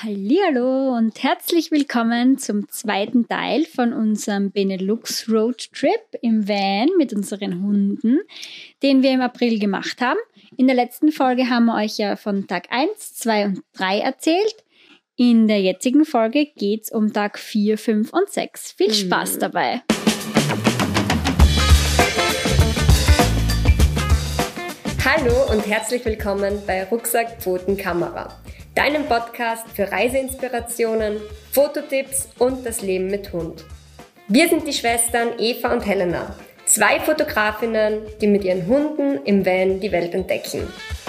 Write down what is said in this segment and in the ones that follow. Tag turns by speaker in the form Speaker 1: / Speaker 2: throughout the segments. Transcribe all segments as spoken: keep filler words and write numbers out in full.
Speaker 1: Hallihallo und herzlich willkommen zum zweiten Teil von unserem Benelux Road Trip im Van mit unseren Hunden, den wir im April gemacht haben. In der letzten Folge haben wir euch ja von Tag eins, zwei und drei erzählt. In der jetzigen Folge geht es um Tag vier, fünf und sechs. Viel Spaß dabei!
Speaker 2: Hallo und herzlich willkommen bei Rucksack, Pfoten, Kamera, deinem Podcast für Reiseinspirationen, Fototipps und das Leben mit Hund. Wir sind die Schwestern Eva und Helena, zwei Fotografinnen, die mit ihren Hunden im Van die Welt entdecken.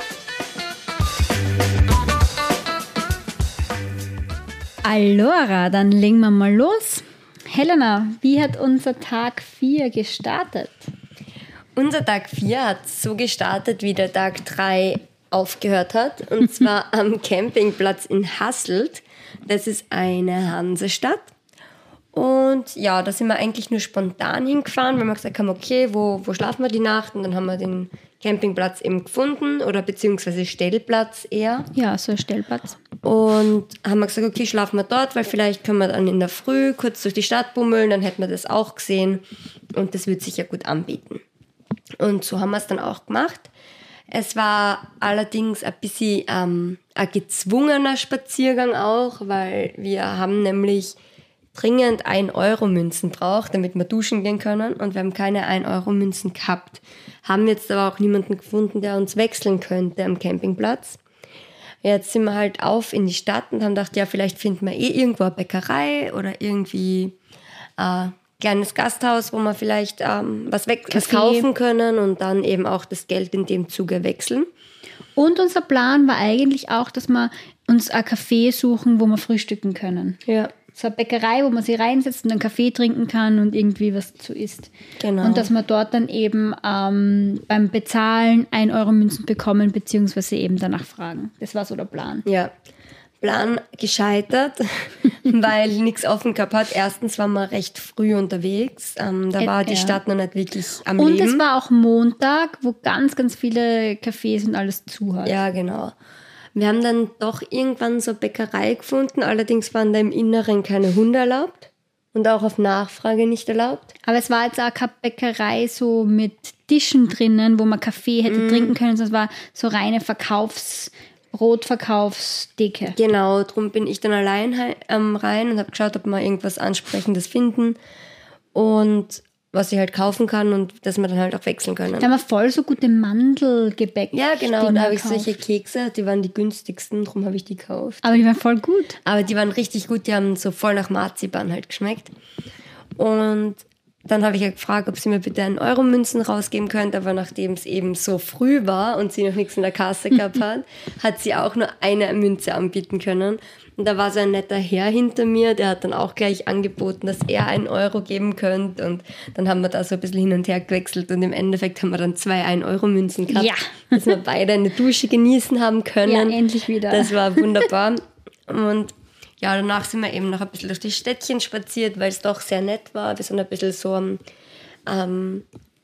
Speaker 1: Allora, dann legen wir mal los. Helena, wie hat unser Tag vier gestartet?
Speaker 2: Unser Tag vier hat so gestartet, wie der Tag drei aufgehört hat. Und zwar am Campingplatz in Hasselt. Das ist eine Hansestadt. Und ja, da sind wir eigentlich nur spontan hingefahren, weil wir gesagt haben, okay, wo, wo schlafen wir die Nacht? Und dann haben wir den Campingplatz eben gefunden oder beziehungsweise Stellplatz eher.
Speaker 1: Ja, so ein Stellplatz.
Speaker 2: Und haben wir gesagt, okay, schlafen wir dort, weil vielleicht können wir dann in der Früh kurz durch die Stadt bummeln, dann hätten wir das auch gesehen und das würde sich ja gut anbieten. Und so haben wir es dann auch gemacht. Es war allerdings ein bisschen ähm, ein gezwungener Spaziergang auch, weil wir haben nämlich dringend ein Euro Münzen braucht, damit wir duschen gehen können. Und wir haben keine ein Euro Münzen gehabt. Haben jetzt aber auch niemanden gefunden, der uns wechseln könnte am Campingplatz. Jetzt sind wir halt auf in die Stadt und haben gedacht, ja, vielleicht finden wir eh irgendwo eine Bäckerei oder irgendwie ein kleines Gasthaus, wo wir vielleicht ähm, was, weg- was kaufen können und dann eben auch das Geld in dem Zuge wechseln.
Speaker 1: Und unser Plan war eigentlich auch, dass wir uns ein Café suchen, wo wir frühstücken können.
Speaker 2: Ja.
Speaker 1: So eine Bäckerei, wo man sich reinsetzt und einen Kaffee trinken kann und irgendwie was dazu isst.
Speaker 2: Genau.
Speaker 1: Und dass wir dort dann eben ähm, beim Bezahlen ein Euro Münzen bekommen, beziehungsweise eben danach fragen. Das war so der Plan.
Speaker 2: Ja, Plan gescheitert, weil nichts offen gehabt hat. Erstens waren wir recht früh unterwegs. Ähm, da war die
Speaker 1: ja.
Speaker 2: Stadt noch nicht wirklich am
Speaker 1: und
Speaker 2: Leben.
Speaker 1: Und es war auch Montag, wo ganz, ganz viele Cafés und alles zu hat.
Speaker 2: Ja, genau. Wir haben dann doch irgendwann so eine Bäckerei gefunden, allerdings waren da im Inneren keine Hunde erlaubt und auch auf Nachfrage nicht erlaubt.
Speaker 1: Aber es war jetzt auch keine Bäckerei so mit Tischen drinnen, wo man Kaffee hätte mm. trinken können, sondern es war so reine Verkaufs-, Rotverkaufsdecke.
Speaker 2: Genau, darum bin ich dann allein ähm, rein und habe geschaut, ob wir irgendwas Ansprechendes finden und was ich halt kaufen kann und dass wir dann halt auch wechseln können.
Speaker 1: Da haben wir voll so gute Mandelgebäck.
Speaker 2: Ja, genau, da habe ich solche Kekse, die waren die günstigsten, darum habe ich die gekauft.
Speaker 1: Aber die waren voll gut.
Speaker 2: Aber die waren richtig gut, die haben so voll nach Marzipan halt geschmeckt. Und dann habe ich ja gefragt, ob sie mir bitte einen Euro Münzen rausgeben könnte, aber nachdem es eben so früh war und sie noch nichts in der Kasse gehabt hat, hat sie auch nur eine Münze anbieten können. Und da war so ein netter Herr hinter mir, der hat dann auch gleich angeboten, dass er einen Euro geben könnte. Und dann haben wir da so ein bisschen hin und her gewechselt und im Endeffekt haben wir dann zwei ein Euro Münzen gehabt,
Speaker 1: ja.
Speaker 2: dass wir beide eine Dusche genießen haben können.
Speaker 1: Ja, endlich wieder.
Speaker 2: Das war wunderbar. Und ja, danach sind wir eben noch ein bisschen durch die Städtchen spaziert, weil es doch sehr nett war. Wir sind ein bisschen so am ähm,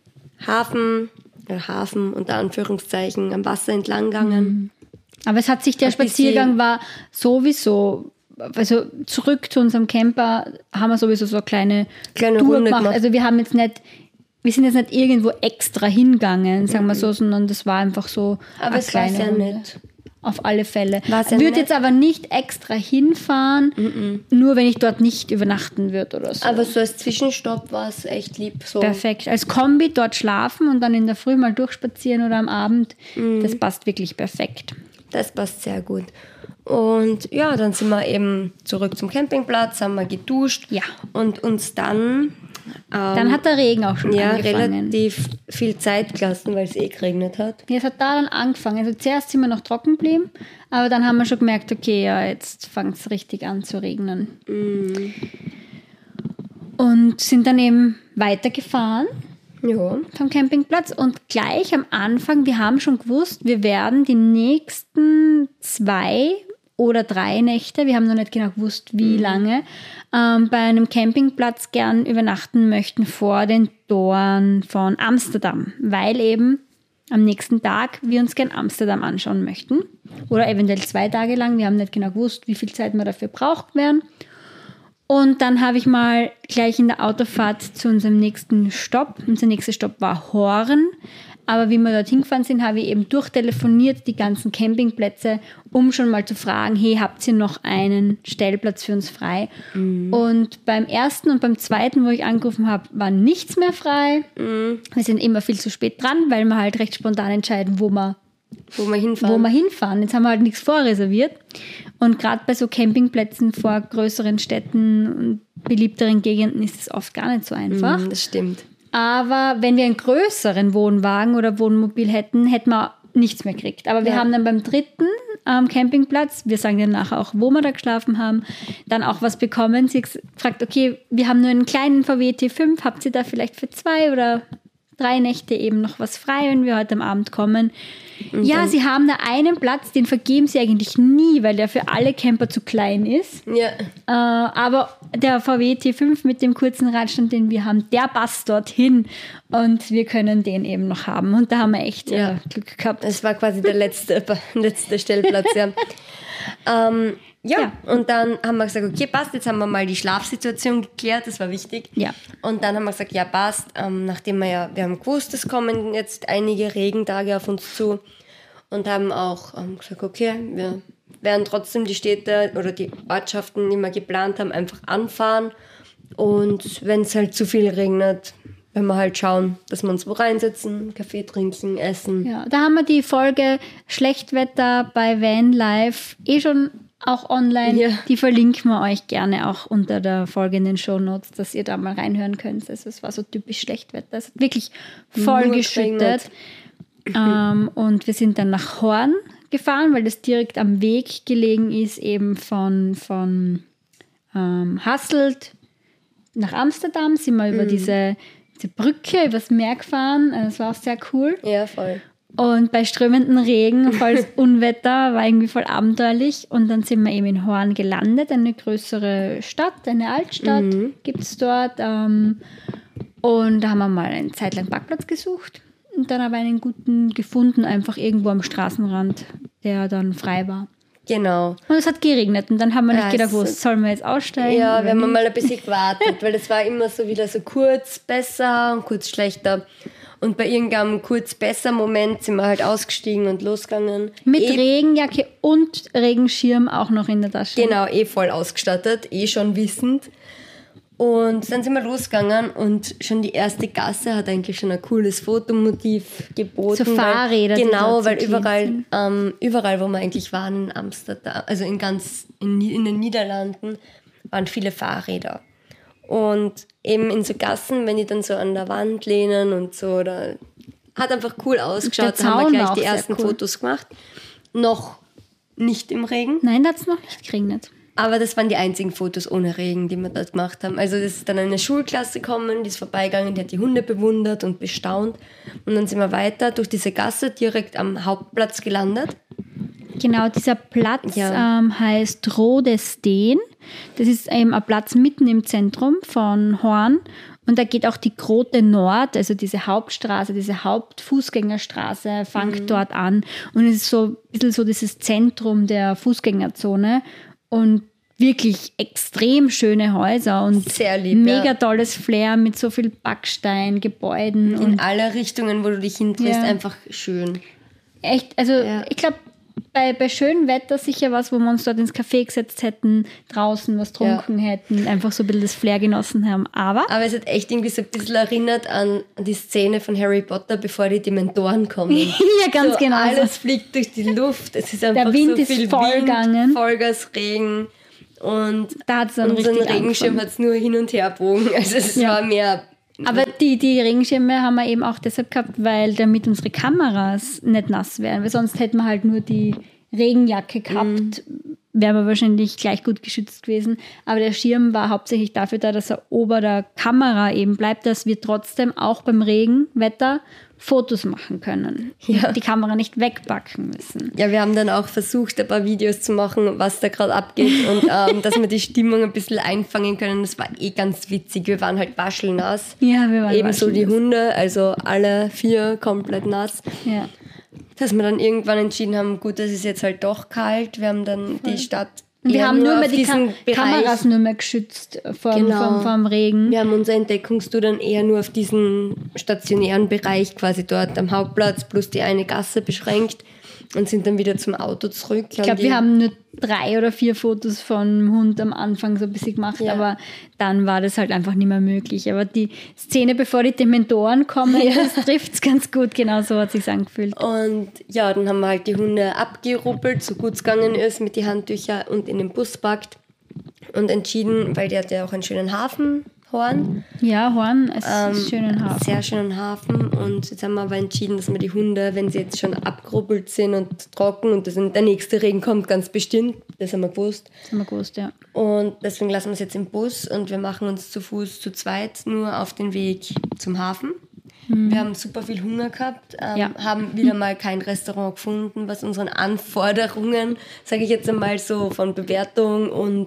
Speaker 2: Hafen, äh, Hafen unter Anführungszeichen, am Wasser entlang gegangen.
Speaker 1: Mhm. Aber es hat sich, der Spaziergang war sowieso, also zurück zu unserem Camper haben wir sowieso so eine kleine,
Speaker 2: kleine
Speaker 1: Tour
Speaker 2: Runde
Speaker 1: gemacht.
Speaker 2: gemacht.
Speaker 1: Also wir haben jetzt nicht, wir sind jetzt nicht irgendwo extra hingegangen, sagen wir
Speaker 2: mhm.
Speaker 1: so, sondern das war einfach so
Speaker 2: Aber
Speaker 1: eine
Speaker 2: es
Speaker 1: kleine
Speaker 2: war sehr
Speaker 1: Runde.
Speaker 2: nett.
Speaker 1: Auf alle Fälle.
Speaker 2: War sehr
Speaker 1: würde
Speaker 2: nett.
Speaker 1: jetzt aber nicht extra hinfahren,
Speaker 2: Mhm.
Speaker 1: nur wenn ich dort nicht übernachten würde oder so.
Speaker 2: Aber so als Zwischenstopp war es echt lieb. So.
Speaker 1: Perfekt. Als Kombi dort schlafen und dann in der Früh mal durchspazieren oder am Abend,
Speaker 2: Mhm.
Speaker 1: das passt wirklich perfekt.
Speaker 2: Das passt sehr gut. Und ja, dann sind wir eben zurück zum Campingplatz, haben wir geduscht
Speaker 1: Ja.
Speaker 2: und uns dann... Ähm,
Speaker 1: Dann hat der Regen auch schon
Speaker 2: ja,
Speaker 1: angefangen.
Speaker 2: relativ viel Zeit gelassen, weil es eh geregnet hat.
Speaker 1: Ja, es hat da dann angefangen. Also zuerst sind wir noch trocken geblieben, aber dann haben wir schon gemerkt, okay, ja, jetzt fängt es richtig an zu regnen.
Speaker 2: Mm.
Speaker 1: Und sind dann eben weitergefahren
Speaker 2: Ja.
Speaker 1: vom Campingplatz und gleich am Anfang, wir haben schon gewusst, wir werden die nächsten zwei oder drei Nächte, wir haben noch nicht genau gewusst, wie mhm. lange, ähm, bei einem Campingplatz gern übernachten möchten vor den Toren von Amsterdam, weil eben am nächsten Tag wir uns gern Amsterdam anschauen möchten. Oder eventuell zwei Tage lang. Wir haben nicht genau gewusst, wie viel Zeit wir dafür braucht werden. Und dann habe ich mal gleich in der Autofahrt zu unserem nächsten Stopp. Unser nächster Stopp war Hoorn. Aber wie wir dorthin gefahren sind, habe ich eben durchtelefoniert die ganzen Campingplätze, um schon mal zu fragen, hey, habt ihr noch einen Stellplatz für uns frei? Mhm. Und beim ersten und beim zweiten, wo ich angerufen habe, war nichts mehr frei. Mhm. Wir sind immer viel zu spät dran, weil wir halt recht spontan entscheiden, wo wir,
Speaker 2: wo wir hinfahren.
Speaker 1: Wo wir hinfahren. Jetzt haben wir halt nichts vorreserviert. Und gerade bei so Campingplätzen vor größeren Städten und beliebteren Gegenden ist es oft gar nicht so einfach.
Speaker 2: Mhm, das stimmt.
Speaker 1: Aber wenn wir einen größeren Wohnwagen oder Wohnmobil hätten, hätten wir nichts mehr gekriegt. Aber wir ja. haben dann beim dritten ähm, Campingplatz, wir sagen dir nachher auch, wo wir da geschlafen haben, dann auch was bekommen. Sie hat gefragt, okay, wir haben nur einen kleinen V W T fünf, habt ihr da vielleicht für zwei oder drei Nächte eben noch was frei, wenn wir heute am Abend kommen? Und ja, sie haben da einen Platz, den vergeben sie eigentlich nie, weil der für alle Camper zu klein ist.
Speaker 2: Ja.
Speaker 1: Äh, aber der V W T fünf mit dem kurzen Radstand, den wir haben, der passt dorthin und wir können den eben noch haben. Und da haben wir echt ja. äh, Glück gehabt.
Speaker 2: Es war quasi der letzte, letzte Stellplatz, ja. ähm, ja. ja, und dann haben wir gesagt, okay, passt, jetzt haben wir mal die Schlafsituation geklärt, das war wichtig.
Speaker 1: Ja.
Speaker 2: Und dann haben wir gesagt, ja, passt, ähm, nachdem wir ja, wir haben gewusst, es kommen jetzt einige Regentage auf uns zu und haben auch ähm, gesagt, okay, wir werden trotzdem die Städte oder die Ortschaften, die wir geplant haben, einfach anfahren und wenn es halt zu viel regnet, wenn wir halt schauen, dass wir uns wo reinsetzen, Kaffee trinken, essen.
Speaker 1: Ja, da haben wir die Folge Schlechtwetter bei Vanlife eh schon auch online, ja. Die verlinken wir euch gerne auch unter der Folge in den Shownotes, dass ihr da mal reinhören könnt. Also es war so typisch Schlechtwetter. Es hat wirklich voll Nur geschüttet. ähm, und wir sind dann nach Hoorn gefahren, weil das direkt am Weg gelegen ist, eben von, von ähm, Hasselt nach Amsterdam. Sind wir mhm. über diese, diese Brücke, übers Meer gefahren. Das war auch sehr cool.
Speaker 2: Ja, voll.
Speaker 1: Und bei strömendem Regen, volles Unwetter, war irgendwie voll abenteuerlich. Und dann sind wir eben in Hoorn gelandet, eine größere Stadt, eine Altstadt mhm. gibt es dort. Ähm, und da haben wir mal eine Zeit lang Parkplatz gesucht. Und dann aber einen guten gefunden, einfach irgendwo am Straßenrand, der dann frei war.
Speaker 2: Genau.
Speaker 1: Und es hat geregnet und dann haben wir nicht
Speaker 2: ja,
Speaker 1: gedacht, wo sollen wir jetzt aussteigen?
Speaker 2: Ja, wir haben mal ein bisschen gewartet, weil es war immer so wieder so kurz besser und kurz schlechter. Und bei irgendeinem kurz besser Moment sind wir halt ausgestiegen und losgegangen.
Speaker 1: Mit eh, Regenjacke und Regenschirm auch noch in der Tasche.
Speaker 2: Genau, eh voll ausgestattet, eh schon wissend. Und dann sind wir losgegangen und schon die erste Gasse hat eigentlich schon ein cooles Fotomotiv geboten.
Speaker 1: So Fahrräder.
Speaker 2: Weil, genau, weil überall, ähm, überall, wo wir eigentlich waren in Amsterdam, also in ganz in, in den Niederlanden, waren viele Fahrräder. Und eben in so Gassen, wenn die dann so an der Wand lehnen und so, da hat einfach cool ausgeschaut. Da haben wir gleich die ersten cool. Fotos gemacht. Noch nicht im Regen.
Speaker 1: Nein, da hat es noch nicht geregnet.
Speaker 2: Aber das waren die einzigen Fotos ohne Regen, die wir dort gemacht haben. Also das ist dann eine Schulklasse gekommen, die ist vorbeigegangen, die hat die Hunde bewundert und bestaunt. Und dann sind wir weiter durch diese Gasse direkt am Hauptplatz gelandet.
Speaker 1: Genau, dieser Platz
Speaker 2: ja.
Speaker 1: ähm, heißt Rode Steen. Das ist eben ein Platz mitten im Zentrum von Hoorn. Und da geht auch die Grote Nord, also diese Hauptstraße, diese Hauptfußgängerstraße, fängt mhm. dort an. Und es ist so ein bisschen so dieses Zentrum der Fußgängerzone. Und wirklich extrem schöne Häuser und
Speaker 2: sehr lieb,
Speaker 1: mega
Speaker 2: ja.
Speaker 1: tolles Flair mit so viel Backstein, Gebäuden.
Speaker 2: In alle Richtungen, wo du dich hindrehst, ja. einfach schön.
Speaker 1: Echt, also
Speaker 2: ja.
Speaker 1: ich glaube, bei, bei schönem Wetter sicher was, wo wir uns dort ins Café gesetzt hätten, draußen was trunken ja. hätten, einfach so ein bisschen das Flair genossen haben. Aber
Speaker 2: Aber es hat echt irgendwie so ein bisschen erinnert an die Szene von Harry Potter, bevor die Dementoren kommen.
Speaker 1: ja, ganz
Speaker 2: so,
Speaker 1: genau.
Speaker 2: Alles fliegt durch die Luft. Es ist einfach
Speaker 1: Der Wind
Speaker 2: so viel
Speaker 1: ist vollgegangen.
Speaker 2: Vollgasregen. Und
Speaker 1: da hat's dann
Speaker 2: unseren
Speaker 1: richtig
Speaker 2: Regenschirm hat es nur hin und her bogen. Also es
Speaker 1: ja.
Speaker 2: war mehr...
Speaker 1: Aber die, die Regenschirme haben wir eben auch deshalb gehabt, weil damit unsere Kameras nicht nass wären. Weil sonst hätten wir halt nur die Regenjacke gehabt, mm. wären wir wahrscheinlich gleich gut geschützt gewesen. Aber der Schirm war hauptsächlich dafür da, dass er ober der Kamera eben bleibt, dass wir trotzdem auch beim Regenwetter Fotos machen können.
Speaker 2: Ja.
Speaker 1: Und die Kamera nicht wegpacken müssen.
Speaker 2: Ja, wir haben dann auch versucht, ein paar Videos zu machen, was da gerade abgeht und ähm, dass wir die Stimmung ein bisschen einfangen können. Das war eh ganz witzig. Wir waren halt waschelnass.
Speaker 1: Ja, wir waren
Speaker 2: Ebenso die
Speaker 1: waschelnass.
Speaker 2: Hunde, also alle vier komplett nass.
Speaker 1: Ja.
Speaker 2: Dass wir dann irgendwann entschieden haben, gut, das ist jetzt halt doch kalt. Wir haben dann die Stadt
Speaker 1: Und wir
Speaker 2: eher
Speaker 1: haben nur mehr
Speaker 2: auf
Speaker 1: die Ka-
Speaker 2: diesen Bereich.
Speaker 1: Kameras nur mehr geschützt vom,
Speaker 2: Genau.
Speaker 1: vom, vom Regen.
Speaker 2: Wir haben unser Entdeckungstour dann eher nur auf diesen stationären Bereich quasi dort am Hauptplatz plus die eine Gasse beschränkt und sind dann wieder zum Auto zurück.
Speaker 1: Ich glaube, wir haben nur drei oder vier Fotos vom Hund am Anfang so ein bisschen gemacht,
Speaker 2: Ja.
Speaker 1: aber dann war das halt einfach nicht mehr möglich. Aber die Szene, bevor die Dementoren kommen,
Speaker 2: Ja.
Speaker 1: das trifft es ganz gut. Genau so hat es sich angefühlt.
Speaker 2: Und ja, dann haben wir halt die Hunde abgeruppelt, so gut es gegangen ist, mit die Handtücher und in den Bus packt und entschieden, weil der hat ja auch einen schönen Hafen, Horn.
Speaker 1: Ja, Horn, es
Speaker 2: Ähm,
Speaker 1: ist schön in Hafen.
Speaker 2: Sehr schönen Hafen. Und jetzt haben wir aber entschieden, dass wir die Hunde, wenn sie jetzt schon abgeruppelt sind und trocken und das, der nächste Regen kommt, ganz bestimmt, das haben wir gewusst.
Speaker 1: Das haben wir gewusst, ja.
Speaker 2: Und deswegen lassen wir es jetzt im Bus und wir machen uns zu Fuß zu zweit nur auf den Weg zum Hafen. Wir haben super viel Hunger gehabt, ähm,
Speaker 1: Ja.
Speaker 2: haben wieder mal kein Restaurant gefunden, was unseren Anforderungen, sage ich jetzt einmal so, von Bewertung und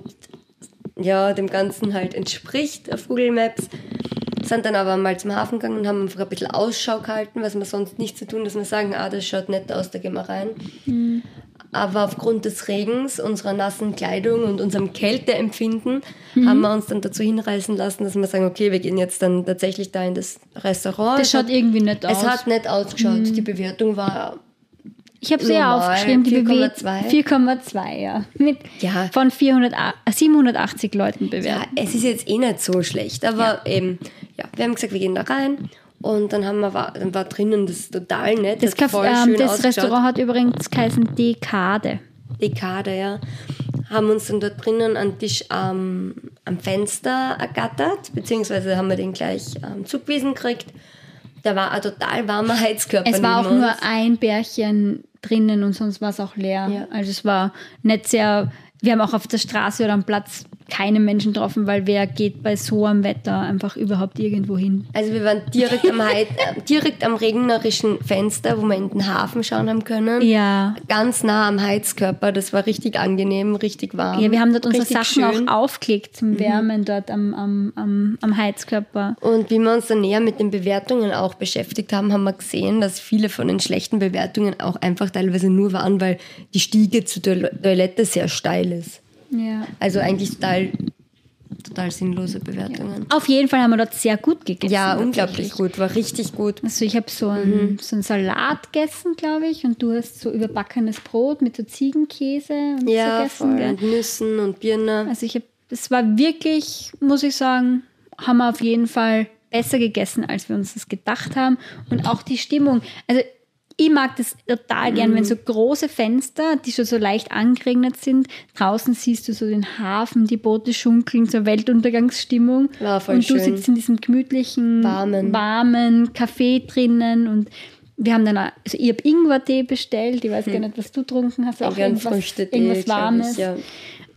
Speaker 2: ja, dem Ganzen halt entspricht auf Google Maps. Sind dann aber mal zum Hafen gegangen und haben einfach ein bisschen Ausschau gehalten, was wir sonst nicht zu tun, dass wir sagen, ah, das schaut nett aus, da gehen wir rein.
Speaker 1: Mhm.
Speaker 2: Aber aufgrund des Regens, unserer nassen Kleidung und unserem Kälteempfinden
Speaker 1: Mhm.
Speaker 2: haben wir uns dann dazu hinreißen lassen, dass wir sagen, okay, wir gehen jetzt dann tatsächlich da in das Restaurant.
Speaker 1: Das
Speaker 2: Es
Speaker 1: schaut
Speaker 2: hat,
Speaker 1: irgendwie nett aus.
Speaker 2: es hat nett ausgeschaut. Die Bewertung war
Speaker 1: Ich habe sehr
Speaker 2: normal,
Speaker 1: aufgeschrieben, die
Speaker 2: vier Komma
Speaker 1: Bewe-
Speaker 2: zwei.
Speaker 1: vier Komma zwei, ja. Mit
Speaker 2: Ja.
Speaker 1: von vierhundert, äh, siebenhundertachtzig Leuten
Speaker 2: ja,
Speaker 1: bewertet.
Speaker 2: es ist jetzt eh nicht so schlecht, aber eben, ja, wir haben gesagt, wir gehen da rein und dann haben wir, war, dann war drinnen das total nett,
Speaker 1: Das,
Speaker 2: hat
Speaker 1: Caf-
Speaker 2: voll
Speaker 1: ähm,
Speaker 2: schön
Speaker 1: das
Speaker 2: ausgeschaut.
Speaker 1: Restaurant hat übrigens geheißen Dekade.
Speaker 2: Dekade, ja. Haben uns dann dort drinnen einen Tisch ähm, am Fenster ergattert, beziehungsweise haben wir den gleich ähm, zugewiesen gekriegt. Da war ein total warmer Heizkörper
Speaker 1: Es war auch
Speaker 2: neben
Speaker 1: nur
Speaker 2: uns.
Speaker 1: ein Bärchen drinnen und sonst war es auch leer.
Speaker 2: Ja.
Speaker 1: Also es war nicht sehr, wir haben auch auf der Straße oder am Platz keine Menschen getroffen, weil wer geht bei so einem Wetter einfach überhaupt irgendwo hin?
Speaker 2: Also wir waren direkt am, Heid, äh, direkt am regnerischen Fenster, wo wir in den Hafen schauen haben können.
Speaker 1: Ja.
Speaker 2: Ganz nah am Heizkörper, das war richtig angenehm, richtig warm.
Speaker 1: Ja, wir haben dort unsere
Speaker 2: richtig
Speaker 1: Sachen
Speaker 2: schön.
Speaker 1: auch aufgelegt zum Wärmen dort am, am, am, am Heizkörper.
Speaker 2: Und wie wir uns dann näher mit den Bewertungen auch beschäftigt haben, haben wir gesehen, dass viele von den schlechten Bewertungen auch einfach teilweise nur waren, weil die Stiege zur Toil- Toilette sehr steil ist.
Speaker 1: Ja.
Speaker 2: Also eigentlich total, total sinnlose Bewertungen.
Speaker 1: Auf jeden Fall haben wir dort sehr gut gegessen.
Speaker 2: Ja,
Speaker 1: tatsächlich.
Speaker 2: unglaublich gut, war richtig gut.
Speaker 1: Also ich habe so einen so einen Salat gegessen, glaube ich, und du hast so überbackenes Brot mit so Ziegenkäse und
Speaker 2: Ja,
Speaker 1: so gegessen.
Speaker 2: voll.
Speaker 1: Gell?
Speaker 2: Und Nüssen und Birne.
Speaker 1: Also ich habe, es war wirklich, muss ich sagen, haben wir auf jeden Fall besser gegessen, als wir uns das gedacht haben. Und auch die Stimmung. Also ich mag das total gern,
Speaker 2: Mhm.
Speaker 1: wenn so große Fenster, die schon so leicht angeregnet sind, draußen siehst du so den Hafen, die Boote schunkeln, so Weltuntergangsstimmung.
Speaker 2: War voll
Speaker 1: und du
Speaker 2: schön.
Speaker 1: sitzt in diesem gemütlichen,
Speaker 2: Warmen.
Speaker 1: warmen Café drinnen und wir haben dann, auch, also ich habe Ingwertee bestellt, ich weiß gar nicht, was du getrunken hast, auch
Speaker 2: Auch ein
Speaker 1: irgendwas,
Speaker 2: Früchtetee,
Speaker 1: irgendwas
Speaker 2: glaub
Speaker 1: Warmes.
Speaker 2: ich, ja.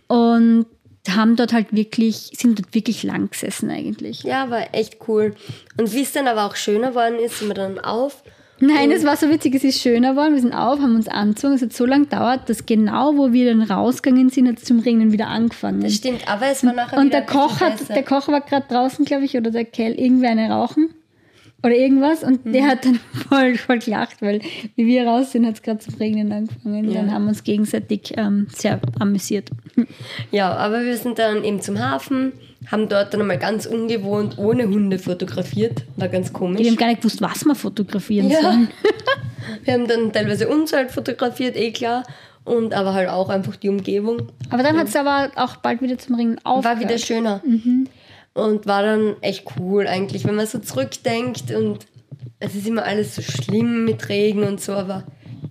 Speaker 1: Und haben dort halt wirklich, sind dort wirklich lang gesessen eigentlich.
Speaker 2: Ja, war echt cool. Und wie es dann aber auch schöner geworden ist, sind wir dann auf.
Speaker 1: Nein, es war so witzig, es ist schöner geworden. Wir sind auf, haben uns angezogen. Es hat so lange gedauert, dass genau, wo wir dann rausgegangen sind, hat es zum Regnen wieder angefangen.
Speaker 2: Das stimmt, aber es war nachher
Speaker 1: Und
Speaker 2: wieder
Speaker 1: der
Speaker 2: ein bisschen
Speaker 1: Koch, hat,
Speaker 2: besser.
Speaker 1: der Koch war gerade draußen, glaube ich, oder der Kell, irgendwie eine rauchen oder irgendwas. Und
Speaker 2: Mhm.
Speaker 1: der hat dann voll, voll gelacht, weil wie wir raus sind, hat es gerade zum Regnen angefangen.
Speaker 2: Ja.
Speaker 1: Dann haben wir uns gegenseitig ähm, sehr amüsiert.
Speaker 2: Ja, aber wir sind dann eben zum Hafen, haben dort dann einmal ganz ungewohnt ohne Hunde fotografiert. War ganz komisch.
Speaker 1: Wir haben gar nicht gewusst, was wir fotografieren
Speaker 2: Ja.
Speaker 1: sollen.
Speaker 2: Wir haben dann teilweise uns halt fotografiert, eh klar. Und aber halt auch einfach die Umgebung.
Speaker 1: Aber dann hat es aber auch bald wieder zum Regnen aufgehört.
Speaker 2: War wieder schöner. Und war dann echt cool eigentlich, wenn man so zurückdenkt. Und es ist immer alles so schlimm mit Regen und so, aber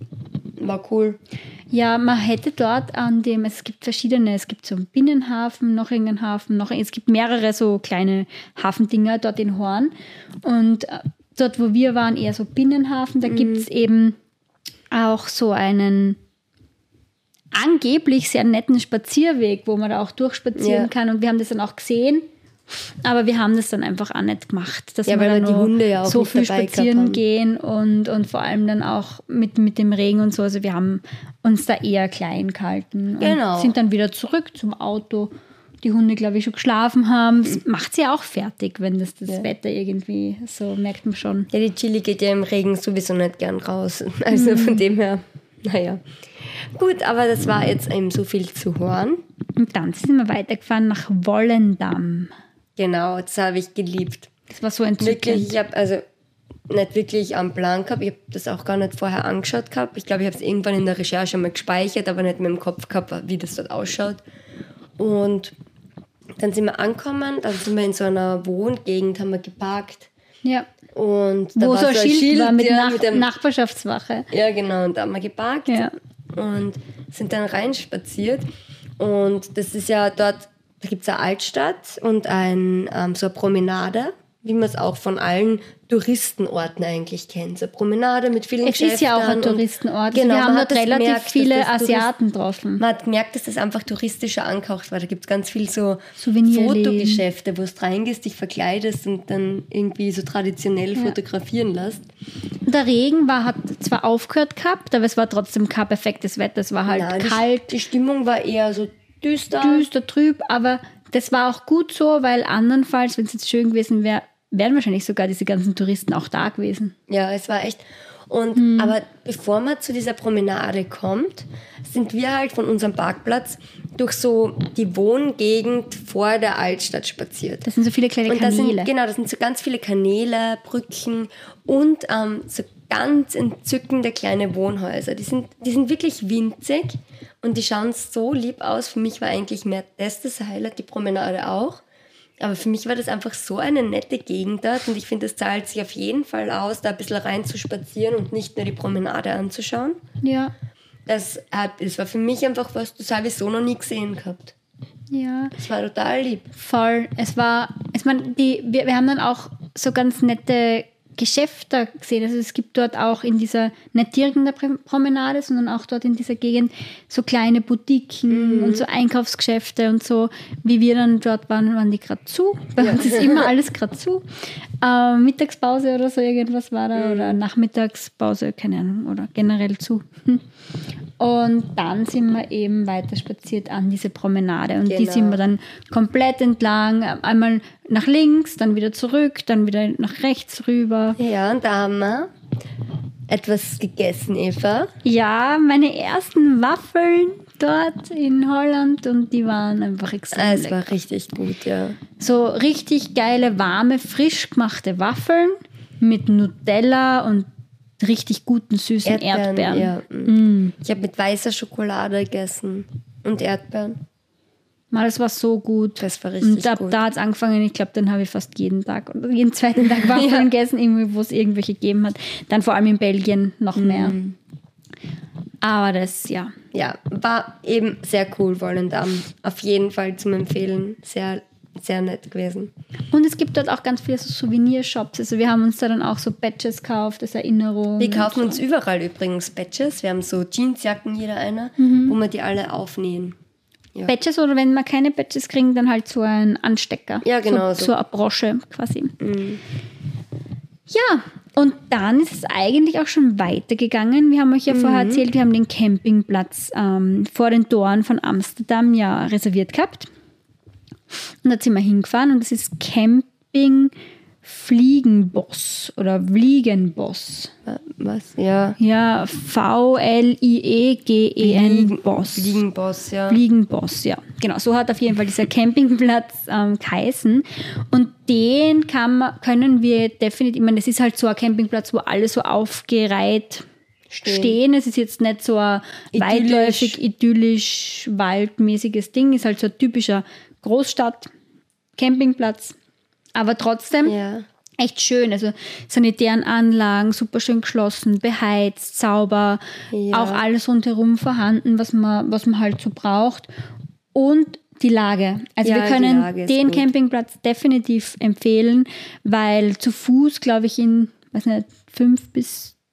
Speaker 2: war cool.
Speaker 1: Ja, man hätte dort an dem, es gibt verschiedene, es gibt so einen Binnenhafen, noch irgendeinen Hafen, noch, es gibt mehrere so kleine Hafendinger dort in Horn. Und äh, dort, wo wir waren, eher so Binnenhafen, da gibt es eben auch so einen, angeblich sehr netten Spazierweg, wo man da auch durchspazieren
Speaker 2: Ja.
Speaker 1: kann. Und wir haben das dann auch gesehen. Aber wir haben das dann einfach auch nicht gemacht, dass
Speaker 2: Ja,
Speaker 1: wir
Speaker 2: weil
Speaker 1: dann
Speaker 2: die
Speaker 1: noch
Speaker 2: Hunde ja auch
Speaker 1: so
Speaker 2: mit
Speaker 1: viel
Speaker 2: dabei gehabt
Speaker 1: spazieren
Speaker 2: haben.
Speaker 1: gehen und, und vor allem dann auch mit, mit dem Regen und so. Also wir haben uns da eher klein gehalten
Speaker 2: Genau.
Speaker 1: und sind dann wieder zurück zum Auto. Die Hunde, glaube ich, schon geschlafen haben. Das macht sie auch fertig, wenn das, das
Speaker 2: Ja.
Speaker 1: Wetter irgendwie so, merkt man schon.
Speaker 2: Ja, die Chili geht ja im Regen sowieso nicht gern raus. Also von dem her, naja. Gut, aber das war jetzt eben so viel zu hören.
Speaker 1: Und dann sind wir weitergefahren nach Wollendam.
Speaker 2: Genau, das habe ich geliebt.
Speaker 1: Das war so entzückend.
Speaker 2: Wirklich, ich habe also nicht wirklich am Plan gehabt. Ich habe das auch gar nicht vorher angeschaut gehabt. Ich glaube, ich habe es irgendwann in der Recherche mal gespeichert, aber nicht mehr im Kopf gehabt, wie das dort ausschaut. Und dann sind wir angekommen, dann sind wir in so einer Wohngegend, haben wir geparkt.
Speaker 1: Ja.
Speaker 2: Und da
Speaker 1: Wo
Speaker 2: war
Speaker 1: so ein Schild, war mit,
Speaker 2: ja,
Speaker 1: Nach
Speaker 2: mit dem,
Speaker 1: Nachbarschaftswache.
Speaker 2: Ja, genau, und da haben wir geparkt
Speaker 1: Ja.
Speaker 2: und sind dann reinspaziert. Und das ist ja dort, da gibt es eine Altstadt und ein, ähm, so eine Promenade, wie man es auch von allen Touristenorten eigentlich kennt. So eine Promenade mit vielen
Speaker 1: Es ist ja auch ein
Speaker 2: Geschäften und-
Speaker 1: Touristenort.
Speaker 2: Genau,
Speaker 1: wir haben
Speaker 2: man hat
Speaker 1: dort
Speaker 2: das
Speaker 1: relativ
Speaker 2: gemerkt, dass
Speaker 1: viele
Speaker 2: das Tourist-
Speaker 1: Asiaten getroffen.
Speaker 2: Man hat gemerkt, dass das einfach touristischer angehaucht war. Da gibt es ganz viel so
Speaker 1: Souvenirläden.
Speaker 2: Fotogeschäfte, wo du reingehst, dich verkleidest und dann irgendwie so traditionell fotografieren lässt.
Speaker 1: Der Regen war, hat zwar aufgehört gehabt, aber es war trotzdem kein perfektes Wetter. Es war halt
Speaker 2: Nein, die-
Speaker 1: kalt,
Speaker 2: Die Stimmung war eher so düster.
Speaker 1: düster, trüb, aber das war auch gut so, weil andernfalls, wenn es jetzt schön gewesen wäre, wären wahrscheinlich sogar diese ganzen Touristen auch da gewesen.
Speaker 2: Ja, es war echt. Und aber bevor man zu dieser Promenade kommt, sind wir halt von unserem Parkplatz durch so die Wohngegend vor der Altstadt spaziert.
Speaker 1: Das sind so viele kleine
Speaker 2: Und da
Speaker 1: Kanäle.
Speaker 2: sind, genau, das sind so ganz viele Kanäle, Brücken und ähm, so ganz entzückende kleine Wohnhäuser. Die sind, die sind wirklich winzig und die schauen so lieb aus. Für mich war eigentlich mehr das das Highlight, die Promenade auch. Aber für mich war das einfach so eine nette Gegend dort und ich finde, es zahlt sich auf jeden Fall aus, da ein bisschen rein zu spazieren und nicht nur die Promenade anzuschauen.
Speaker 1: Ja,
Speaker 2: Das, hat, das war für mich einfach was, das habe ich so noch nie gesehen gehabt.
Speaker 1: ja.
Speaker 2: Das war total lieb.
Speaker 1: Voll. Es war, ich meine, die, wir, wir haben dann auch so ganz nette Geschäfte gesehen. Also es gibt dort auch in dieser, nicht direkt in der Pr- Promenade, sondern auch dort in dieser Gegend so kleine Boutiquen und so Einkaufsgeschäfte und so. Wie wir dann dort waren, waren die gerade zu. Bei uns ist immer alles gerade zu. Ähm, Mittagspause oder so irgendwas war da oder Nachmittagspause, keine Ahnung, oder generell zu. Hm. Und dann sind wir eben weiter spaziert an diese Promenade. Und die
Speaker 2: Genau.
Speaker 1: sind wir dann komplett entlang, einmal nach links, dann wieder zurück, dann wieder nach rechts rüber.
Speaker 2: Ja, und da haben wir etwas gegessen, Eva.
Speaker 1: Ja, meine ersten Waffeln dort in Holland und die waren einfach extrem
Speaker 2: Ah, es
Speaker 1: lecker.
Speaker 2: war richtig gut, ja.
Speaker 1: So richtig geile, warme, frisch gemachte Waffeln mit Nutella und richtig guten, süßen Erdbeeren.
Speaker 2: Ja. Mm. Ich habe mit weißer Schokolade gegessen und Erdbeeren.
Speaker 1: Mal, das war so gut.
Speaker 2: Das war richtig
Speaker 1: Und ab
Speaker 2: gut.
Speaker 1: da hat es angefangen, ich glaube, dann habe ich fast jeden Tag oder jeden zweiten Tag Waffeln
Speaker 2: Ja.
Speaker 1: gegessen, irgendwie, wo es irgendwelche gegeben hat. Dann vor allem in Belgien noch mehr.
Speaker 2: Mm.
Speaker 1: Aber das, ja.
Speaker 2: Ja, war eben sehr cool, Wollendam. Auf jeden Fall zum Empfehlen. Sehr, sehr nett gewesen.
Speaker 1: Und es gibt dort auch ganz viele so Souvenirshops. Also wir haben uns da dann auch so Badges gekauft, als Erinnerung.
Speaker 2: Wir kaufen
Speaker 1: und
Speaker 2: uns
Speaker 1: so.
Speaker 2: überall übrigens Badges. Wir haben so Jeansjacken, jeder einer,
Speaker 1: Mhm.
Speaker 2: wo wir die alle aufnähen. Ja.
Speaker 1: Badges oder wenn wir keine Badges kriegen, dann halt so ein Anstecker.
Speaker 2: Ja, genau
Speaker 1: So,
Speaker 2: so.
Speaker 1: so eine Brosche quasi.
Speaker 2: Mhm.
Speaker 1: Ja, und dann ist es eigentlich auch schon weitergegangen. Wir haben euch ja vorher
Speaker 2: Mhm.
Speaker 1: erzählt, wir haben den Campingplatz ähm, vor den Toren von Amsterdam ja reserviert gehabt. Und da sind wir hingefahren und das ist Camping Fliegenboss oder Fliegenboss.
Speaker 2: Was? Ja.
Speaker 1: Ja, V L I E G E N Boss.
Speaker 2: Fliegenboss, ja.
Speaker 1: Fliegenboss, ja. Genau, so hat auf jeden Fall dieser Campingplatz ähm, geheißen. Und den kann man, können wir definitiv, ich meine, das ist halt so ein Campingplatz, wo alle so aufgereiht
Speaker 2: Stehen.
Speaker 1: stehen. Es ist jetzt nicht so ein
Speaker 2: Idyllisch.
Speaker 1: weitläufig, idyllisch, waldmäßiges Ding. Ist halt so ein typischer Großstadt-Campingplatz. Aber trotzdem
Speaker 2: Ja.
Speaker 1: echt schön. Also sanitären Anlagen, super schön geschlossen, beheizt, sauber,
Speaker 2: Ja.
Speaker 1: auch alles rundherum vorhanden, was man, was man halt so braucht. Und die Lage. Also
Speaker 2: Ja,
Speaker 1: wir
Speaker 2: die
Speaker 1: können
Speaker 2: Lage ist
Speaker 1: den
Speaker 2: gut.
Speaker 1: Campingplatz definitiv empfehlen, weil zu Fuß, glaube ich, in weiß nicht, fünf bis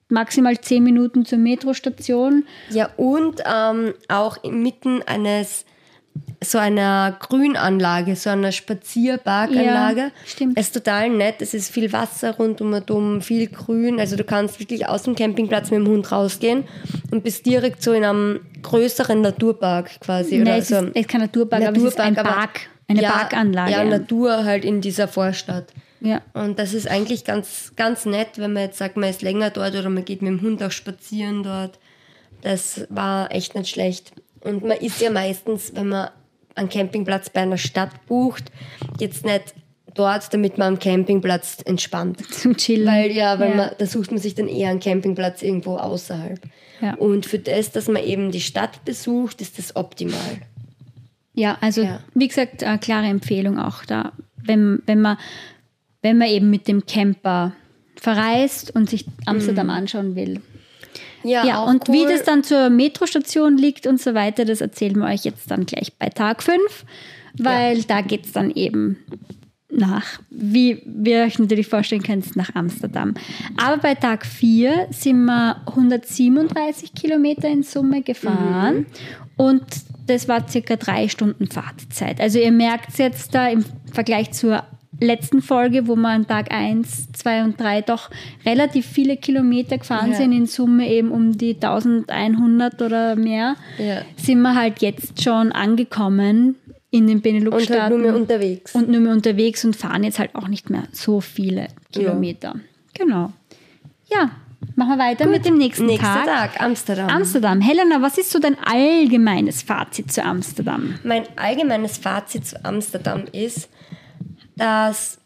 Speaker 1: maximal zehn Minuten zur Metrostation.
Speaker 2: Ja, und ähm, auch inmitten eines so einer Grünanlage, so einer Spazierparkanlage.
Speaker 1: Ja, stimmt.
Speaker 2: Es ist total nett, es ist viel Wasser rund um und um, viel Grün. Also du kannst wirklich aus dem Campingplatz mit dem Hund rausgehen und bist direkt so in einem größeren Naturpark quasi.
Speaker 1: Nein,
Speaker 2: oder
Speaker 1: es
Speaker 2: so
Speaker 1: ist, es ist kein Naturpark, aber es ist ein
Speaker 2: Naturpark, aber-
Speaker 1: Park, eine
Speaker 2: ja,
Speaker 1: Parkanlage.
Speaker 2: Ja, Natur halt in dieser Vorstadt.
Speaker 1: Ja.
Speaker 2: Und das ist eigentlich ganz, ganz nett, wenn man jetzt sagt, man ist länger dort oder man geht mit dem Hund auch spazieren dort. Das war echt nicht schlecht. Und man ist ja meistens, wenn man einen Campingplatz bei einer Stadt bucht, jetzt nicht dort, damit man am Campingplatz entspannt.
Speaker 1: Zum Chillen.
Speaker 2: Weil ja, weil
Speaker 1: Ja.
Speaker 2: man, da sucht man sich dann eher einen Campingplatz irgendwo außerhalb.
Speaker 1: Ja.
Speaker 2: Und für das, dass man eben die Stadt besucht, ist das optimal.
Speaker 1: Ja, also
Speaker 2: Ja.
Speaker 1: wie gesagt, eine klare Empfehlung auch da, wenn, wenn, man, wenn man eben mit dem Camper verreist und sich Amsterdam anschauen will. Ja,
Speaker 2: Mhm. auch
Speaker 1: und
Speaker 2: cool.
Speaker 1: wie das dann zur Metrostation liegt und so weiter, das erzählen wir euch jetzt dann gleich bei Tag fünf, weil da geht es dann eben nach, wie wir euch natürlich vorstellen könnt, nach Amsterdam. Aber bei Tag vier sind wir hundertsiebenunddreißig Kilometer in Summe gefahren
Speaker 2: Mhm.
Speaker 1: und das war circa drei Stunden Fahrtzeit. Also ihr merkt es jetzt da im Vergleich zur letzten Folge, wo wir an Tag eins, zwei und drei doch relativ viele Kilometer gefahren
Speaker 2: Ja.
Speaker 1: sind, in Summe eben um die eintausendeinhundert oder mehr,
Speaker 2: Ja.
Speaker 1: sind wir halt jetzt schon angekommen in den
Speaker 2: Und
Speaker 1: Benelux-Staaten.
Speaker 2: halt nur mehr unterwegs.
Speaker 1: Und nur mehr unterwegs und fahren jetzt halt auch nicht mehr so viele Kilometer. Genau. Ja, machen wir weiter mit dem nächsten
Speaker 2: Nächster
Speaker 1: Tag.
Speaker 2: Tag, Amsterdam.
Speaker 1: Amsterdam. Helena, was ist so dein allgemeines Fazit zu Amsterdam?
Speaker 2: Mein allgemeines Fazit zu Amsterdam ist, dass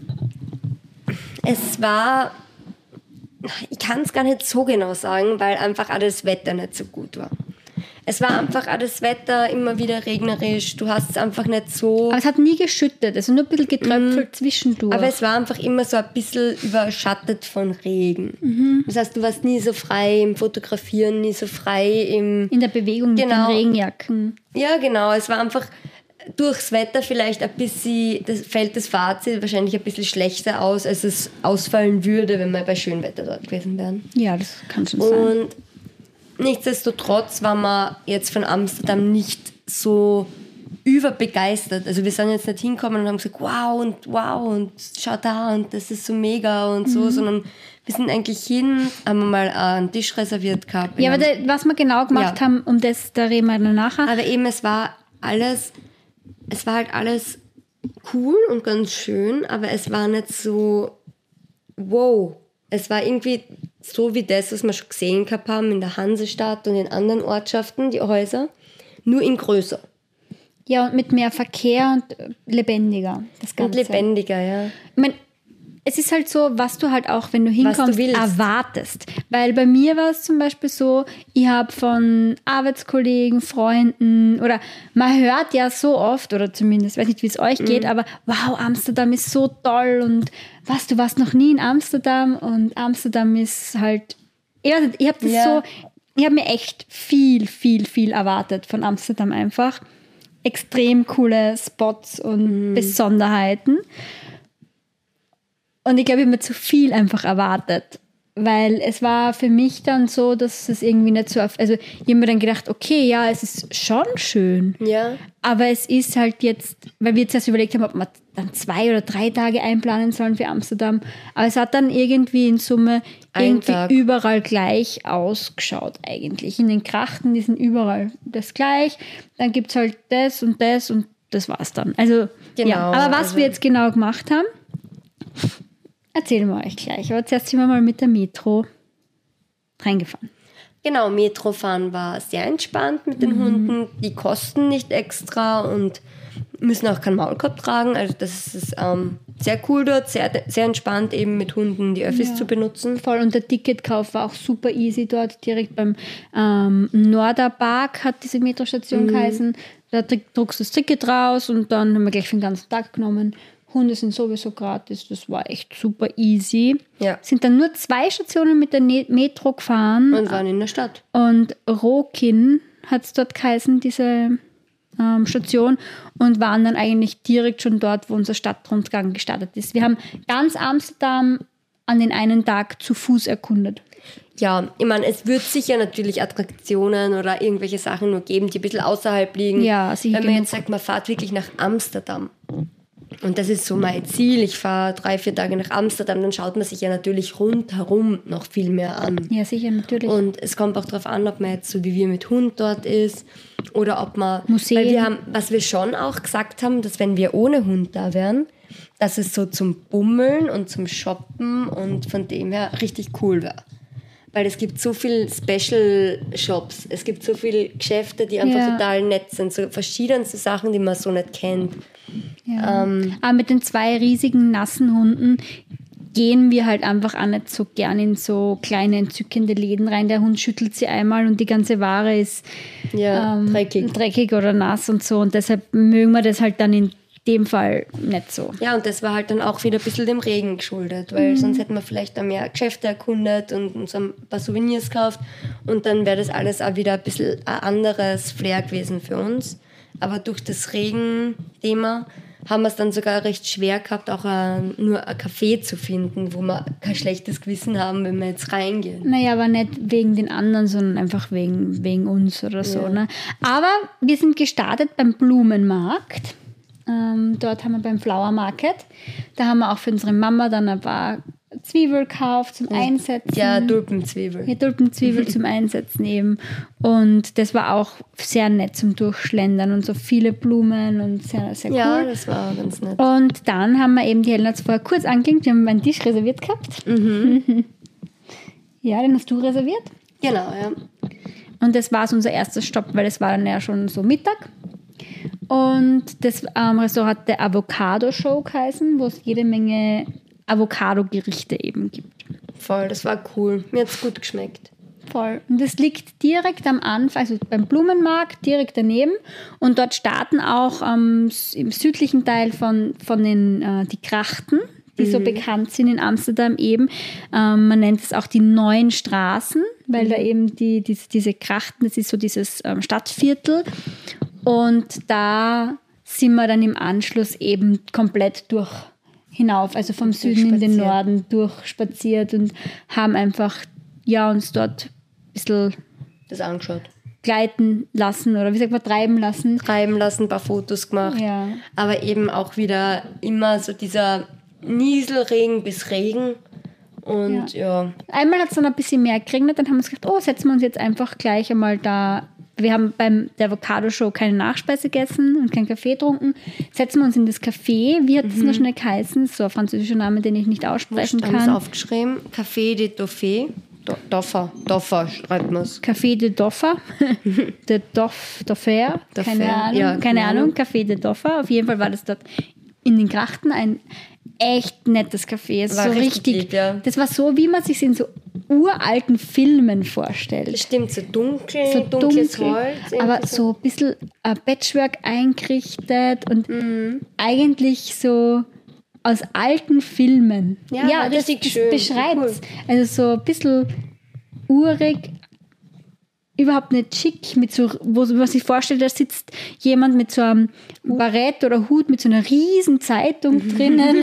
Speaker 2: es war, ich kann es gar nicht so genau sagen, weil einfach auch das Wetter nicht so gut war. Es war einfach auch das Wetter immer wieder regnerisch, du hast es einfach nicht so...
Speaker 1: Aber es hat nie geschüttet, also nur ein bisschen getröpfelt zwischendurch.
Speaker 2: Aber es war einfach immer so ein bisschen überschattet von Regen. Das heißt, du warst nie so frei im Fotografieren, nie so frei im...
Speaker 1: in der Bewegung mit
Speaker 2: Genau.
Speaker 1: den Regenjacken.
Speaker 2: Ja, genau. Es war einfach durchs Wetter vielleicht ein bisschen, das fällt das Fazit wahrscheinlich ein bisschen schlechter aus, als es ausfallen würde, wenn wir bei schönem Wetter dort gewesen wären.
Speaker 1: Ja, das kann schon sein.
Speaker 2: Und nichtsdestotrotz waren wir jetzt von Amsterdam nicht so überbegeistert. Also wir sind jetzt nicht hingekommen und haben gesagt, wow und wow und schau da und das ist so mega und so, sondern wir sind eigentlich hin, haben mal einen Tisch reserviert gehabt.
Speaker 1: Ja, aber da, was wir genau gemacht
Speaker 2: Ja.
Speaker 1: haben, um das, da reden wir dann nachher.
Speaker 2: Aber eben, es war alles, es war halt alles cool und ganz schön, aber es war nicht so, wow. Es war irgendwie so wie das, was wir schon gesehen gehabt haben in der Hansestadt und in anderen Ortschaften, die Häuser, nur in größer
Speaker 1: Ja, und mit mehr Verkehr und äh, lebendiger. Das
Speaker 2: und
Speaker 1: Ganze.
Speaker 2: lebendiger, ja.
Speaker 1: Ich meine, es ist halt so, was du halt auch, wenn du hinkommst,
Speaker 2: willst.
Speaker 1: erwartest. Weil bei mir war es zum Beispiel so, ich habe von Arbeitskollegen, Freunden oder man hört ja so oft, oder zumindest, weiß nicht, wie es euch geht, aber wow, Amsterdam ist so toll und was, du warst noch nie in Amsterdam und Amsterdam ist halt, ich weiß nicht, ich habe das
Speaker 2: Ja.
Speaker 1: so, ich habe mir echt viel, viel, viel erwartet von Amsterdam einfach. Extrem coole Spots und Besonderheiten. Und ich glaube, ich habe mir zu viel einfach erwartet. Weil es war für mich dann so, dass es irgendwie nicht so... Auf, also ich habe mir dann gedacht, okay, ja, es ist schon schön.
Speaker 2: Ja.
Speaker 1: Aber es ist halt jetzt... Weil wir jetzt erst überlegt haben, ob wir dann zwei oder drei Tage einplanen sollen für Amsterdam. Aber es hat dann irgendwie in Summe
Speaker 2: Ein
Speaker 1: irgendwie
Speaker 2: Tag.
Speaker 1: überall gleich ausgeschaut eigentlich. In den Krachten, die sind überall das gleich. Dann gibt es halt das und das und das war's dann. Also,
Speaker 2: Genau,
Speaker 1: ja. Aber was
Speaker 2: also-
Speaker 1: wir jetzt genau gemacht haben, erzählen wir euch gleich. Aber zuerst sind wir mal mit der Metro reingefahren.
Speaker 2: Genau, Metrofahren war sehr entspannt mit den Hunden. Die kosten nicht extra und müssen auch keinen Maulkorb tragen. Also das ist ähm, sehr cool dort, sehr, sehr entspannt eben mit Hunden die Öffis
Speaker 1: Ja.
Speaker 2: zu benutzen.
Speaker 1: Voll, und der Ticketkauf war auch super easy dort, direkt beim ähm, Norderpark hat diese Metrostation geheißen. Da drück- druckst du das Ticket raus und dann haben wir gleich für den ganzen Tag genommen. Hunde sind sowieso gratis, das war echt super easy.
Speaker 2: Ja.
Speaker 1: Sind dann nur zwei Stationen mit der Ne- Metro gefahren
Speaker 2: Und waren in der Stadt.
Speaker 1: und Rokin hat es dort geheißen, diese ähm, Station, und waren dann eigentlich direkt schon dort, wo unser Stadtrundgang gestartet ist. Wir haben ganz Amsterdam an den einen Tag zu Fuß erkundet?
Speaker 2: Ja, ich meine, es wird sicher natürlich Attraktionen oder irgendwelche Sachen nur geben, die ein bisschen außerhalb liegen.
Speaker 1: Ja, sicher.
Speaker 2: Wenn man jetzt sagt, man fährt wirklich nach Amsterdam und das ist so mein Ziel, ich fahre drei, vier Tage nach Amsterdam, dann schaut man sich ja natürlich rundherum noch viel mehr an.
Speaker 1: Ja, sicher, natürlich.
Speaker 2: Und es kommt auch darauf an, ob man jetzt so wie wir mit Hund dort ist oder ob man...
Speaker 1: Museen.
Speaker 2: Weil wir haben, was wir schon auch gesagt haben, dass wenn wir ohne Hund da wären, dass es so zum Bummeln und zum Shoppen und von dem her richtig cool wäre. Weil es gibt so viele Special-Shops, es gibt so viele Geschäfte, die einfach
Speaker 1: Ja.
Speaker 2: total nett sind, so verschiedenste Sachen, die man so nicht kennt.
Speaker 1: Ja.
Speaker 2: Ähm,
Speaker 1: Aber mit den zwei riesigen nassen Hunden gehen wir halt einfach auch nicht so gern in so kleine entzückende Läden rein. Der Hund schüttelt sie einmal und die ganze Ware ist
Speaker 2: ja,
Speaker 1: ähm,
Speaker 2: dreckig.
Speaker 1: dreckig oder nass und so. Und deshalb mögen wir das halt dann in dem Fall nicht so.
Speaker 2: Ja, und das war halt dann auch wieder ein bisschen dem Regen geschuldet, weil
Speaker 1: Mhm.
Speaker 2: sonst hätten wir vielleicht dann mehr Geschäfte erkundet und uns ein paar Souvenirs gekauft und dann wäre das alles auch wieder ein bisschen ein anderes Flair gewesen für uns. Aber durch das Regenthema haben wir es dann sogar recht schwer gehabt, auch ein, nur ein Café zu finden, wo wir kein schlechtes Gewissen haben, wenn wir jetzt reingehen.
Speaker 1: Naja, aber nicht wegen den anderen, sondern einfach wegen, wegen uns oder so.
Speaker 2: Ja.
Speaker 1: Ne? Aber wir sind gestartet beim Blumenmarkt. Ähm, dort haben wir beim Flower Market. Da haben wir auch für unsere Mama dann ein paar Zwiebeln gekauft zum Einsetzen.
Speaker 2: Ja, Tulpenzwiebel.
Speaker 1: Ja, Tulpenzwiebel zum Einsetzen eben. Und das war auch sehr nett zum Durchschlendern und so viele Blumen und sehr, sehr cool.
Speaker 2: Ja, das war ganz nett.
Speaker 1: Und dann haben wir eben, die Helen hat es vorher kurz angeklingt, wir haben einen Tisch reserviert gehabt.
Speaker 2: Mhm.
Speaker 1: Ja, den hast du reserviert.
Speaker 2: Genau, ja.
Speaker 1: Und das war so unser erster Stopp, weil es war dann ja schon so Mittag. Und das ähm, Restaurant hat der Avocado Show geheißen, wo es jede Menge Avocado-Gerichte eben gibt.
Speaker 2: Voll, das war cool. Mir hat es gut geschmeckt.
Speaker 1: Voll. Und das liegt direkt am Anfang, also beim Blumenmarkt, direkt daneben. Und dort starten auch ähm, im südlichen Teil von, von den äh, die Krachten, die so bekannt sind in Amsterdam eben. Ähm, man nennt es auch die neuen Straßen, weil da eben die, die, diese Krachten, das ist so dieses ähm, Stadtviertel. Und da sind wir dann im Anschluss eben komplett durch hinauf, also vom Süden in den Norden durchspaziert und haben einfach ja, uns dort ein bisschen
Speaker 2: Das angeschaut.
Speaker 1: gleiten lassen oder wie sagt man, treiben lassen.
Speaker 2: Treiben lassen, ein paar Fotos gemacht.
Speaker 1: Ja.
Speaker 2: Aber eben auch wieder immer so dieser Nieselregen bis Regen. Und ja,
Speaker 1: Einmal hat es dann ein bisschen mehr geregnet, dann haben wir uns gedacht, oh, setzen wir uns jetzt einfach gleich einmal da. Wir haben beim der Avocado Show keine Nachspeise gegessen und keinen Kaffee getrunken. Setzen wir uns in das Café. Wie hat es noch schnell geheißen? So ein französischer Name, den ich nicht aussprechen
Speaker 2: haben wir es
Speaker 1: kann.
Speaker 2: aufgeschrieben. Café de Dauphin. Do- Doffer. Doffer schreibt man es.
Speaker 1: Café de Doffer. de Doff, Doffer. Keine
Speaker 2: Doffer,
Speaker 1: Ahnung.
Speaker 2: ja,
Speaker 1: keine
Speaker 2: keine
Speaker 1: Ahnung.
Speaker 2: Ahnung.
Speaker 1: Café de Doffer. Auf jeden Fall war das dort in den Krachten ein echt nettes Café. Also
Speaker 2: War
Speaker 1: so
Speaker 2: richtig
Speaker 1: richtig.
Speaker 2: lieb, ja.
Speaker 1: Das war so, wie man sich in so uralten Filmen vorstellt.
Speaker 2: Das stimmt, so dunkel,
Speaker 1: So
Speaker 2: dunkles
Speaker 1: dunkel,
Speaker 2: Holz.
Speaker 1: aber
Speaker 2: irgendwie
Speaker 1: so ein bisschen äh, Patchwork eingerichtet und
Speaker 2: Mhm.
Speaker 1: eigentlich so aus alten Filmen.
Speaker 2: Ja, war
Speaker 1: das,
Speaker 2: richtig
Speaker 1: das
Speaker 2: schön,
Speaker 1: beschreibt
Speaker 2: cool.
Speaker 1: Also so ein bisschen urig, überhaupt nicht schick, mit so, wo man sich vorstellt, da sitzt jemand mit so einem Barett oder Hut mit so einer riesen Zeitung drinnen.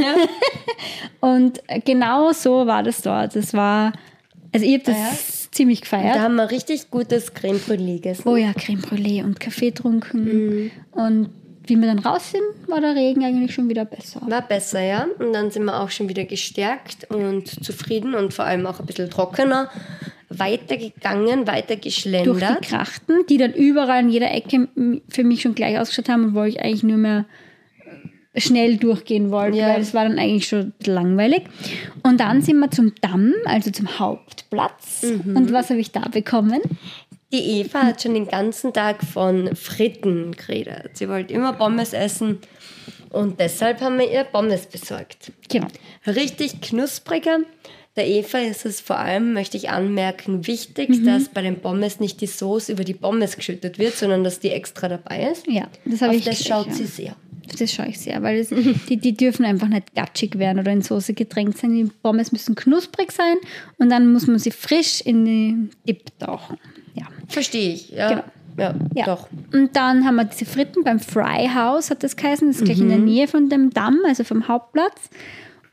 Speaker 1: Und genau so war das dort. Das war, also ich habe das
Speaker 2: Ah ja?
Speaker 1: ziemlich gefeiert.
Speaker 2: Da haben wir richtig gutes Creme Brûlée gegessen.
Speaker 1: Oh ja, Creme Brûlée und Kaffee getrunken.
Speaker 2: Mhm.
Speaker 1: Und wie wir dann raus sind, war der Regen eigentlich schon wieder besser.
Speaker 2: War besser, ja. Und dann sind wir auch schon wieder gestärkt und zufrieden und vor allem auch ein bisschen trockener. Weitergegangen, weiter
Speaker 1: Durch
Speaker 2: geschlendert.
Speaker 1: die Krachten, die dann überall in jeder Ecke für mich schon gleich ausgeschaut haben und wo ich eigentlich nur mehr schnell durchgehen wollte,
Speaker 2: Ja.
Speaker 1: weil es war dann eigentlich schon ein bisschen langweilig. Und dann sind wir zum Damm, also zum Hauptplatz.
Speaker 2: Mhm.
Speaker 1: Und was habe ich da bekommen?
Speaker 2: Die Eva hat schon den ganzen Tag von Fritten geredet. Sie wollte immer Pommes essen und deshalb haben wir ihr Pommes besorgt.
Speaker 1: Genau.
Speaker 2: Richtig knuspriger. Der Eva ist es vor allem, möchte ich anmerken, wichtig,
Speaker 1: Mhm.
Speaker 2: dass bei den Pommes nicht die Soße über die Pommes geschüttet wird, sondern dass die extra dabei ist.
Speaker 1: Ja, das habe
Speaker 2: Auf
Speaker 1: ich
Speaker 2: das
Speaker 1: gleich,
Speaker 2: schaut
Speaker 1: ja.
Speaker 2: sie sehr.
Speaker 1: Das schaue ich sehr, weil es, die, die dürfen einfach nicht gatschig werden oder in Soße getränkt sein. Die Pommes müssen knusprig sein und dann muss man sie frisch in den Dip tauchen. Ja.
Speaker 2: Verstehe ich, ja.
Speaker 1: Genau.
Speaker 2: Ja,
Speaker 1: Ja.
Speaker 2: doch.
Speaker 1: Und dann haben wir diese Fritten beim Fry House, hat das geheißen. Das ist gleich in der Nähe von dem Damm, also vom Hauptplatz.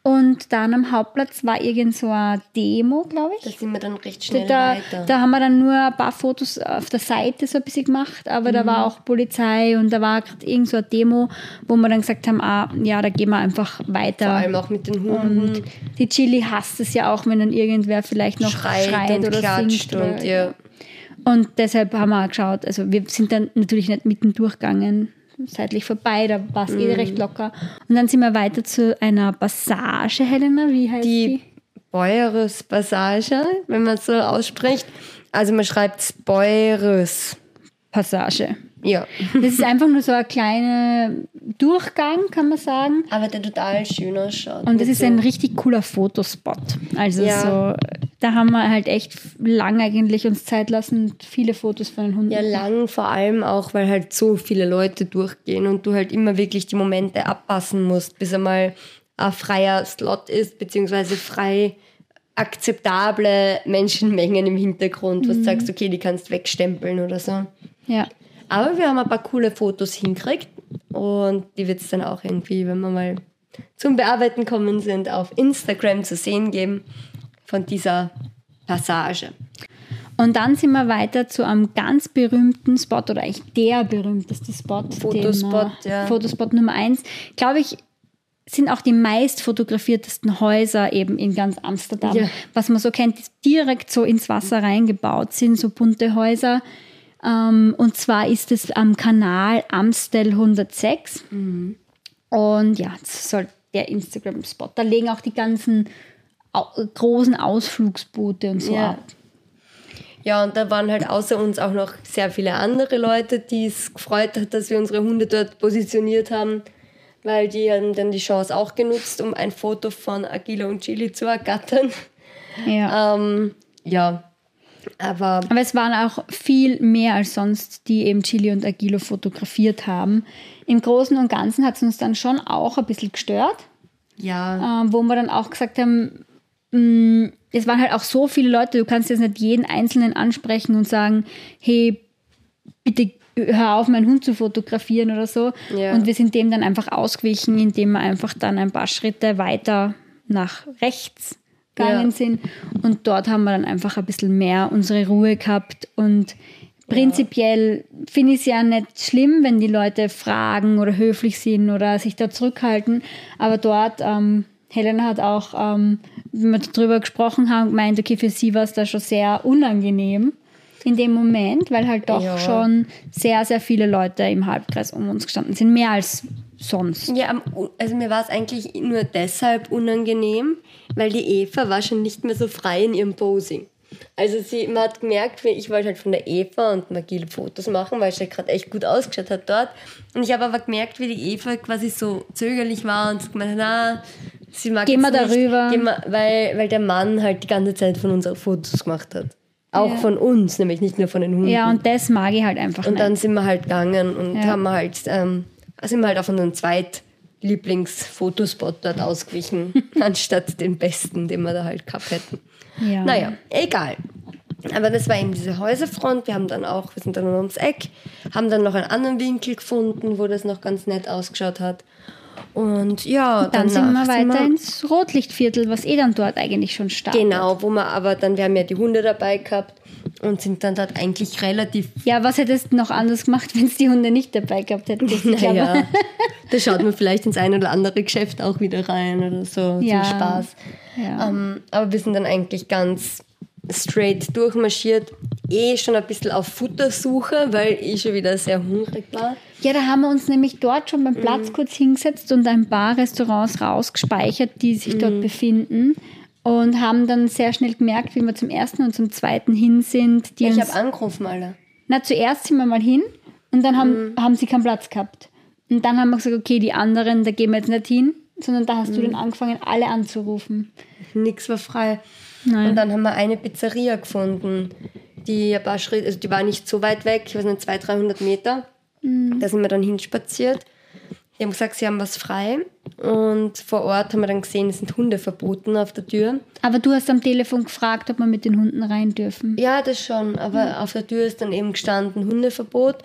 Speaker 1: Und dann am Hauptplatz war irgend so eine Demo, glaube ich.
Speaker 2: Da sind wir dann recht schnell
Speaker 1: da,
Speaker 2: weiter.
Speaker 1: Da haben wir dann nur ein paar Fotos auf der Seite so ein bisschen gemacht, aber mhm. da war auch Polizei und da war gerade irgend so eine Demo, wo wir dann gesagt haben, ah, ja, da gehen wir einfach weiter.
Speaker 2: Vor allem auch mit den Hunden.
Speaker 1: Und die Chili hasst es ja auch, wenn dann irgendwer vielleicht noch schreit, schreit und oder klatscht singt. Und, ja. und deshalb haben wir auch geschaut, also wir sind dann natürlich nicht mitten durchgegangen, seitlich vorbei, da war es mm. eh recht locker. Und dann sind wir weiter zu einer Passage, Helena, wie heißt die? Die
Speaker 2: Bäueres Passage, wenn man es so ausspricht. Also man schreibt Bäueres
Speaker 1: Passage.
Speaker 2: Ja.
Speaker 1: Das ist einfach nur so ein kleiner Durchgang, kann man sagen.
Speaker 2: Aber der total schön ausschaut.
Speaker 1: Und das ist so ein richtig cooler Fotospot. Also ja. so, da haben wir halt echt lang eigentlich uns Zeit lassen, viele Fotos von den Hunden.
Speaker 2: Ja, lang vor allem auch, weil halt so viele Leute durchgehen und du halt immer wirklich die Momente abpassen musst, bis einmal ein freier Slot ist, beziehungsweise frei akzeptable Menschenmengen im Hintergrund, wo mhm. du sagst, okay, die kannst wegstempeln oder so.
Speaker 1: Ja.
Speaker 2: Aber wir haben ein paar coole Fotos hingekriegt und die wird es dann auch irgendwie, wenn wir mal zum Bearbeiten kommen sind, auf Instagram zu sehen geben von dieser Passage.
Speaker 1: Und dann sind wir weiter zu einem ganz berühmten Spot oder eigentlich der berühmteste Spot.
Speaker 2: Fotospot,
Speaker 1: den,
Speaker 2: ja.
Speaker 1: Fotospot Nummer eins. Glaube ich, sind auch die meist fotografiertesten Häuser eben in ganz Amsterdam. Ja. Was man so kennt, ist direkt so ins Wasser reingebaut sind, so bunte Häuser. Um, und zwar ist es am Kanal Amstel hundertsechs. Mhm. Und ja, das soll der Instagram-Spot. Da legen auch die ganzen au- großen Ausflugsboote und so
Speaker 2: ja.
Speaker 1: ab.
Speaker 2: Ja, und da waren halt außer uns auch noch sehr viele andere Leute, die es gefreut hat, dass wir unsere Hunde dort positioniert haben, weil die haben dann die Chance auch genutzt, um ein Foto von Agila und Chili zu ergattern.
Speaker 1: Ja.
Speaker 2: Ähm, ja. Aber,
Speaker 1: Aber es waren auch viel mehr als sonst, die eben Chili und Agilo fotografiert haben. Im Großen und Ganzen hat es uns dann schon auch ein bisschen gestört.
Speaker 2: Ja.
Speaker 1: Äh, wo wir dann auch gesagt haben, mh, es waren halt auch so viele Leute, du kannst jetzt nicht jeden Einzelnen ansprechen und sagen, hey, bitte hör auf, meinen Hund zu fotografieren oder so.
Speaker 2: Ja.
Speaker 1: Und wir sind dem dann einfach ausgewichen, indem wir einfach dann ein paar Schritte weiter nach rechts gegangen ja. sind. Und dort haben wir dann einfach ein bisschen mehr unsere Ruhe gehabt. Und prinzipiell ja. finde ich es ja nicht schlimm, wenn die Leute fragen oder höflich sind oder sich da zurückhalten. Aber dort, ähm, Helena hat auch, ähm, wenn wir darüber gesprochen haben, gemeint, okay, für sie war es da schon sehr unangenehm in dem Moment, weil halt doch ja. schon sehr, sehr viele Leute im Halbkreis um uns gestanden sind. Mehr als sonst.
Speaker 2: Ja, also mir war es eigentlich nur deshalb unangenehm, weil die Eva war schon nicht mehr so frei in ihrem Posing. Also sie, man hat gemerkt, ich wollte halt von der Eva und Magile Fotos machen, weil sie gerade echt gut ausgeschaut hat dort. Und ich habe aber gemerkt, wie die Eva quasi so zögerlich war und gemeint, na, sie mag
Speaker 1: Gehen wir
Speaker 2: jetzt nicht,
Speaker 1: darüber.
Speaker 2: Gehen wir, weil, weil der Mann halt die ganze Zeit von uns auch Fotos gemacht hat. Auch ja. von uns, nämlich nicht nur von den Hunden.
Speaker 1: Ja, und das mag ich halt einfach
Speaker 2: Und
Speaker 1: nicht.
Speaker 2: dann sind wir halt gegangen und
Speaker 1: ja.
Speaker 2: haben halt, ähm, sind wir halt auf unseren Zweitlieblings-Fotospot dort ausgewichen, anstatt den besten, den wir da halt gehabt hätten.
Speaker 1: Ja.
Speaker 2: Naja, egal. Aber das war eben diese Häuserfront. Wir haben dann auch, wir sind dann ums Eck, haben dann noch einen anderen Winkel gefunden, wo das noch ganz nett ausgeschaut hat. Und ja,
Speaker 1: dann sind wir weiter wir ins Rotlichtviertel, was eh dann dort eigentlich schon startet.
Speaker 2: Genau, wo wir aber dann, wir haben ja die Hunde dabei gehabt und sind dann dort eigentlich relativ...
Speaker 1: Ja, was hättest du noch anders gemacht, wenn es die Hunde nicht dabei gehabt hättest?
Speaker 2: Naja, da schaut man vielleicht ins ein oder andere Geschäft auch wieder rein oder so,
Speaker 1: ja.
Speaker 2: zum Spaß.
Speaker 1: Ja.
Speaker 2: Um, aber wir sind dann eigentlich ganz straight durchmarschiert, eh schon ein bisschen auf Futtersuche, weil ich schon wieder sehr hungrig war.
Speaker 1: Ja, da haben wir uns nämlich dort schon beim Platz mhm. kurz hingesetzt und ein paar Restaurants rausgespeichert, die sich mhm. dort befinden. Und haben dann sehr schnell gemerkt, wie wir zum ersten und zum zweiten hin sind. Die
Speaker 2: ich
Speaker 1: habe
Speaker 2: angerufen, Alter.
Speaker 1: Na, zuerst sind wir mal hin und dann haben, mhm. haben sie keinen Platz gehabt. Und dann haben wir gesagt, okay, die anderen, da gehen wir jetzt nicht hin, sondern da hast mhm. du dann angefangen, alle anzurufen.
Speaker 2: Nix war frei.
Speaker 1: Nein.
Speaker 2: Und dann haben wir eine Pizzeria gefunden, die ein paar Schritte, also die war nicht so weit weg, ich weiß nicht, zweihundert, dreihundert Meter. Mhm. Da sind wir dann hinspaziert. Die haben gesagt, sie haben was frei. Und vor Ort haben wir dann gesehen, es sind Hunde verboten auf der Tür.
Speaker 1: Aber du hast am Telefon gefragt, ob wir mit den Hunden rein dürfen.
Speaker 2: Ja, das schon. Aber mhm. auf der Tür ist dann eben gestanden Hundeverbot.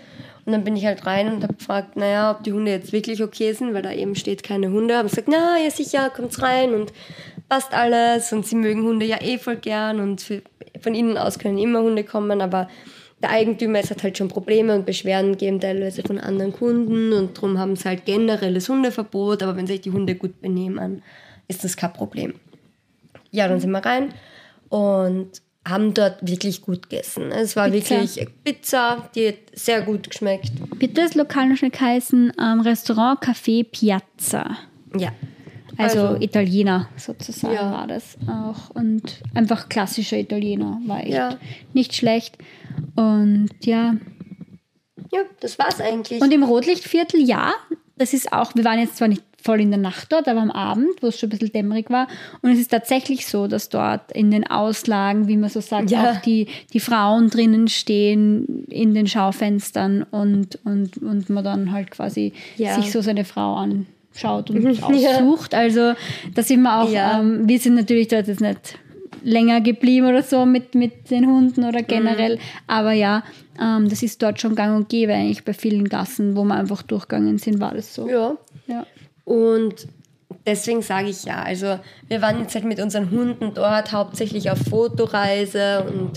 Speaker 2: Und dann bin ich halt rein und habe gefragt, naja, ob die Hunde jetzt wirklich okay sind, weil da eben steht keine Hunde. Haben gesagt, na ja sicher, kommt's rein und passt alles. Und sie mögen Hunde ja eh voll gern und für, von ihnen aus können immer Hunde kommen, aber der Eigentümer ist, hat halt schon Probleme und Beschwerden gegeben teilweise von anderen Kunden und darum haben sie halt generelles Hundeverbot, aber wenn sich die Hunde gut benehmen, ist das kein Problem. Ja, dann sind wir rein und haben dort wirklich gut gegessen. Es war Pizza. wirklich Pizza, die hat sehr gut geschmeckt.
Speaker 1: Bitte, das Lokal noch schnell heißen, ähm, Restaurant Café Piazza.
Speaker 2: Ja.
Speaker 1: Also,
Speaker 2: Also
Speaker 1: Italiener sozusagen
Speaker 2: ja.
Speaker 1: war das auch. Und einfach klassischer Italiener, war echt
Speaker 2: ja.
Speaker 1: nicht schlecht. Und ja.
Speaker 2: Ja, das war's eigentlich.
Speaker 1: Und im Rotlichtviertel, ja, das ist auch, wir waren jetzt zwar nicht voll in der Nacht dort, aber am Abend, wo es schon ein bisschen dämmerig war. Und es ist tatsächlich so, dass dort in den Auslagen, wie man so sagt,
Speaker 2: ja.
Speaker 1: auch die, die Frauen drinnen stehen in den Schaufenstern und, und, und man dann halt quasi ja. sich so seine Frau anschaut und aussucht. Ja. Also da sind wir auch, ja. ähm, wir sind natürlich dort jetzt nicht länger geblieben oder so mit, mit den Hunden oder generell. Mhm. Aber ja, ähm, das ist dort schon gang und gäbe eigentlich bei vielen Gassen, wo wir einfach durchgegangen sind, war das so.
Speaker 2: Ja.
Speaker 1: ja.
Speaker 2: Und deswegen sage ich ja, also wir waren jetzt halt mit unseren Hunden dort, hauptsächlich auf Fotoreise und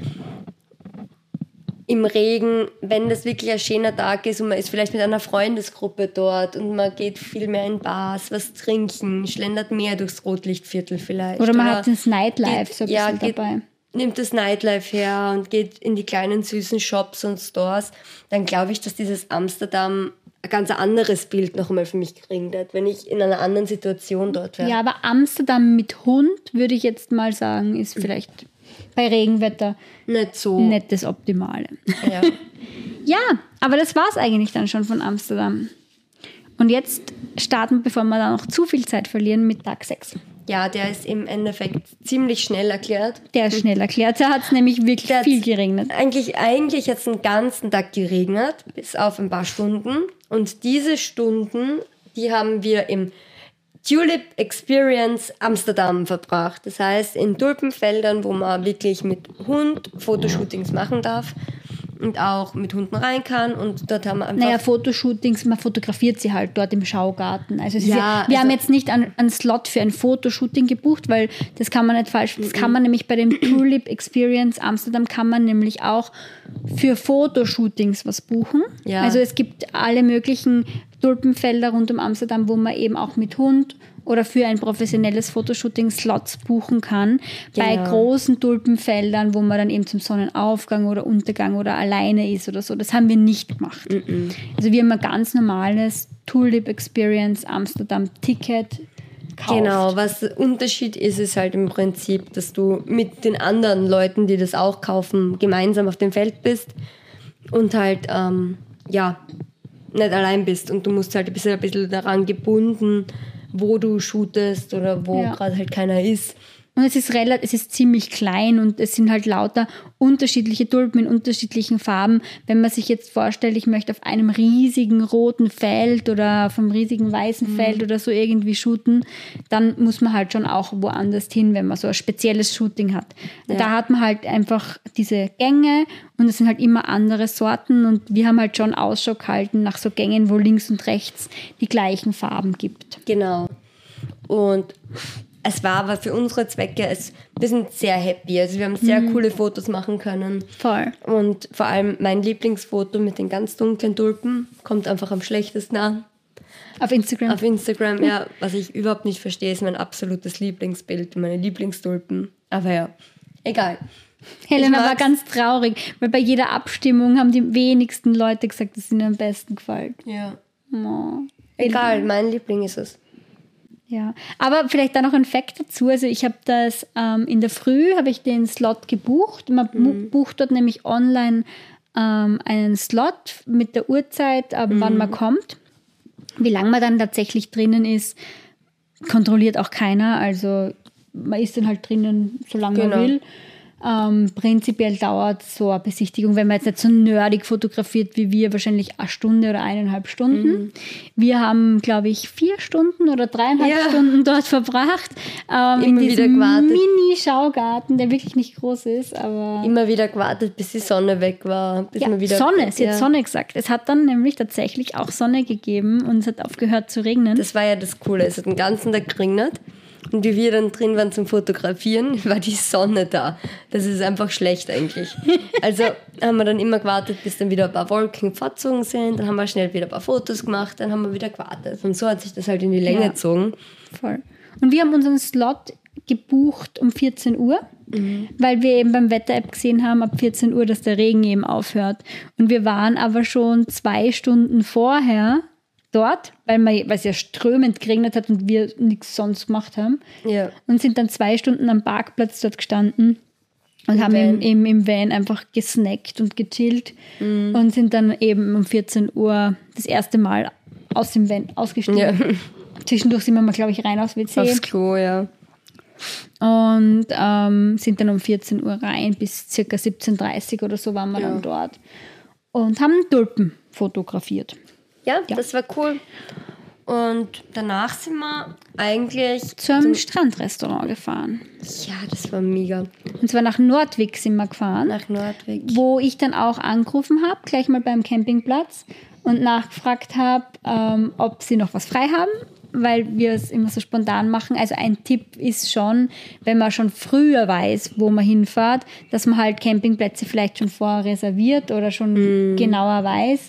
Speaker 2: im Regen, wenn das wirklich ein schöner Tag ist und man ist vielleicht mit einer Freundesgruppe dort und man geht viel mehr in Bars, was trinken, schlendert mehr durchs Rotlichtviertel vielleicht.
Speaker 1: Oder man Oder hat das Nightlife geht, so ein bisschen
Speaker 2: ja, geht,
Speaker 1: dabei.
Speaker 2: Nimmt das Nightlife her und geht in die kleinen süßen Shops und Stores, dann glaube ich, dass dieses Amsterdam ein ganz anderes Bild noch einmal für mich kriegen wird, wenn ich in einer anderen Situation dort wäre.
Speaker 1: Ja, aber Amsterdam mit Hund, würde ich jetzt mal sagen, ist vielleicht bei Regenwetter
Speaker 2: nicht so
Speaker 1: nicht das Optimale.
Speaker 2: Ja,
Speaker 1: ja, aber das war es eigentlich dann schon von Amsterdam. Und jetzt starten, bevor wir da noch zu viel Zeit verlieren, mit Tag sechs.
Speaker 2: Ja, der ist im Endeffekt ziemlich schnell erklärt.
Speaker 1: Der ist schnell erklärt. Da hat es nämlich wirklich der viel geregnet.
Speaker 2: Eigentlich, eigentlich hat es den ganzen Tag geregnet, bis auf ein paar Stunden. Und diese Stunden, die haben wir im Tulip Experience Amsterdam verbracht. Das heißt, in Tulpenfeldern, wo man wirklich mit Hund Fotoshootings machen darf. Und auch mit Hunden rein kann und dort haben wir einfach...
Speaker 1: Naja, Fotoshootings, man fotografiert sie halt dort im Schaugarten. Also, es
Speaker 2: ja,
Speaker 1: ist ja, wir
Speaker 2: also
Speaker 1: haben jetzt nicht einen, einen Slot für ein Fotoshooting gebucht, weil das kann man nicht falsch... Das kann man nämlich bei dem Tulip Experience Amsterdam kann man nämlich auch für Fotoshootings was buchen.
Speaker 2: Ja. Also
Speaker 1: es gibt alle möglichen Tulpenfelder rund um Amsterdam, wo man eben auch mit Hund oder für ein professionelles Fotoshooting Slots buchen kann. Genau. Bei großen Tulpenfeldern, wo man dann eben zum Sonnenaufgang oder Untergang oder alleine ist oder so. Das haben wir nicht gemacht. Mm-mm. Also wir haben ein ganz normales Tulip Experience Amsterdam Ticket gekauft.
Speaker 2: Genau, was der Unterschied ist, ist halt im Prinzip, dass du mit den anderen Leuten, die das auch kaufen, gemeinsam auf dem Feld bist und halt, ähm, ja, nicht allein bist. Und du musst halt ein bisschen, ein bisschen daran gebunden, wo du shootest oder wo ja. gerade halt keiner ist.
Speaker 1: Und es ist relativ, es ist ziemlich klein und es sind halt lauter unterschiedliche Tulpen in unterschiedlichen Farben. Wenn man sich jetzt vorstellt, ich möchte auf einem riesigen roten Feld oder auf einem riesigen weißen mhm. Feld oder so irgendwie shooten, dann muss man halt schon auch woanders hin, wenn man so ein spezielles Shooting hat. Ja. Da hat man halt einfach diese Gänge und es sind halt immer andere Sorten und wir haben halt schon Ausschau gehalten nach so Gängen, wo links und rechts die gleichen Farben gibt.
Speaker 2: Genau. Und es war aber für unsere Zwecke, es, wir sind sehr happy. Also wir haben sehr mhm. coole Fotos machen können.
Speaker 1: Voll.
Speaker 2: Und vor allem mein Lieblingsfoto mit den ganz dunklen Tulpen kommt einfach am schlechtesten an.
Speaker 1: Auf Instagram?
Speaker 2: Auf Instagram, ja. Was ich überhaupt nicht verstehe, ist mein absolutes Lieblingsbild, meine Lieblingstulpen. Aber ja, egal.
Speaker 1: Helena war ganz traurig, weil bei jeder Abstimmung haben die wenigsten Leute gesagt, dass es ihnen am besten gefällt.
Speaker 2: Ja.
Speaker 1: Oh.
Speaker 2: Egal, mein Liebling ist es.
Speaker 1: Ja, aber vielleicht da noch ein Fact dazu. Also ich habe das ähm, in der Früh habe ich den Slot gebucht. Man mhm. bucht dort nämlich online ähm, einen Slot mit der Uhrzeit, äh, mhm. wann man kommt. Wie lange man dann tatsächlich drinnen ist, kontrolliert auch keiner. Also man ist dann halt drinnen, solange
Speaker 2: genau.
Speaker 1: man will. Ähm, prinzipiell dauert so eine Besichtigung, wenn man jetzt nicht so nerdig fotografiert wie wir, wahrscheinlich eine Stunde oder eineinhalb Stunden. Mhm. Wir haben, glaube ich, vier Stunden oder dreieinhalb ja. Stunden dort verbracht. Ähm, in diesem Mini-Schaugarten, der wirklich nicht groß ist. Aber
Speaker 2: immer wieder gewartet, bis die Sonne weg war. Bis
Speaker 1: ja,
Speaker 2: man wieder
Speaker 1: Sonne, sie ja. hat Sonne gesagt. Es hat dann nämlich tatsächlich auch Sonne gegeben und es hat aufgehört zu regnen.
Speaker 2: Das war ja das Coole, es hat den ganzen Tag geregnet. Und wie wir dann drin waren zum Fotografieren, war die Sonne da. Das ist einfach schlecht eigentlich. Also haben wir dann immer gewartet, bis dann wieder ein paar Wolken fortgezogen sind. Dann haben wir schnell wieder ein paar Fotos gemacht. Dann haben wir wieder gewartet. Und so hat sich das halt in die Länge ja. gezogen.
Speaker 1: Voll. Und wir haben unseren Slot gebucht um vierzehn Uhr, mhm. weil wir eben beim Wetter-App gesehen haben, ab vierzehn Uhr, dass der Regen eben aufhört. Und wir waren aber schon zwei Stunden vorher dort, weil, man, weil es ja strömend geregnet hat und wir nichts sonst gemacht haben. Ja. Und sind dann zwei Stunden am Parkplatz dort gestanden und Im haben im, im, im Van einfach gesnackt und gechillt mhm. und sind dann eben um vierzehn Uhr das erste Mal aus dem Van ausgestiegen. Ja. Zwischendurch sind wir mal, glaube ich, rein aufs W C.
Speaker 2: Aufs Klo, ja.
Speaker 1: Und ähm, sind dann um vierzehn Uhr rein, bis ca. siebzehn Uhr dreißig oder so waren wir ja. dann dort. Und haben Tulpen fotografiert.
Speaker 2: Ja, ja, das war cool. Und danach sind wir eigentlich
Speaker 1: zum, zum Strandrestaurant gefahren.
Speaker 2: Ja, das war mega.
Speaker 1: Und zwar nach Nordwijk sind wir gefahren.
Speaker 2: Nach Nordwijk.
Speaker 1: Wo ich dann auch angerufen habe, gleich mal beim Campingplatz und nachgefragt habe, ähm, ob sie noch was frei haben, weil wir es immer so spontan machen. Also ein Tipp ist schon, wenn man schon früher weiß, wo man hinfährt, dass man halt Campingplätze vielleicht schon vorher reserviert oder schon mm. genauer weiß.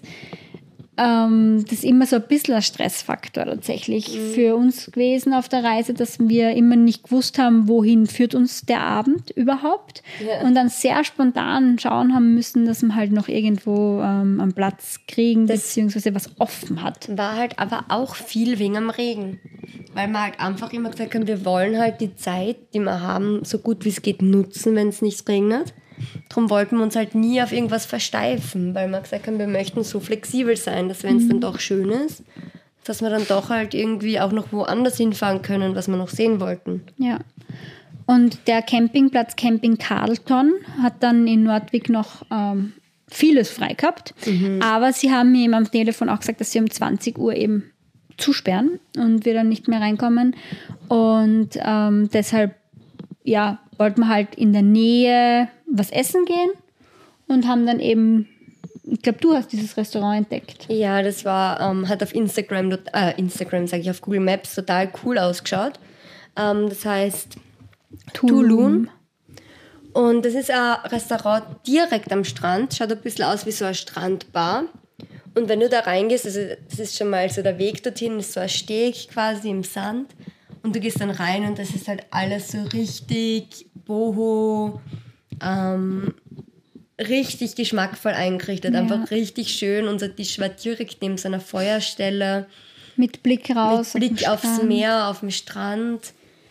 Speaker 1: Ähm, das ist immer so ein bisschen ein Stressfaktor tatsächlich mhm. für uns gewesen auf der Reise, dass wir immer nicht gewusst haben, wohin führt uns der Abend überhaupt. Ja. Und dann sehr spontan schauen haben müssen, dass wir halt noch irgendwo ähm, einen Platz kriegen, das beziehungsweise was offen hat.
Speaker 2: War halt aber auch viel wegen am Regen. Weil wir halt einfach immer gesagt haben, wir wollen halt die Zeit, die wir haben, so gut wie es geht nutzen, wenn es nicht regnet. Darum wollten wir uns halt nie auf irgendwas versteifen, weil wir gesagt haben, wir möchten so flexibel sein, dass wenn es mhm. dann doch schön ist, dass wir dann doch halt irgendwie auch noch woanders hinfahren können, was wir noch sehen wollten.
Speaker 1: Ja. Und der Campingplatz Camping Carlton hat dann in Nordwijk noch ähm, vieles frei gehabt, mhm. aber sie haben mir eben am Telefon auch gesagt, dass sie um zwanzig Uhr eben zusperren und wir dann nicht mehr reinkommen und ähm, deshalb ja, wollten wir halt in der Nähe was essen gehen und haben dann eben, ich glaube, du hast dieses Restaurant entdeckt.
Speaker 2: Ja, das war, ähm, hat auf Instagram, äh, Instagram sage ich, auf Google Maps total cool ausgeschaut. Ähm, das heißt Tulum. Tulum. Und das ist ein Restaurant direkt am Strand, schaut ein bisschen aus wie so eine Strandbar. Und wenn du da reingehst, also das ist schon mal so der Weg dorthin, ist so ein Steg quasi im Sand. Und du gehst dann rein und das ist halt alles so richtig boho, ähm, richtig geschmackvoll eingerichtet, ja. Einfach richtig schön. Unser Tisch war direkt neben so einer Feuerstelle.
Speaker 1: Mit Blick raus.
Speaker 2: Mit Blick auf aufs Meer, auf dem Strand.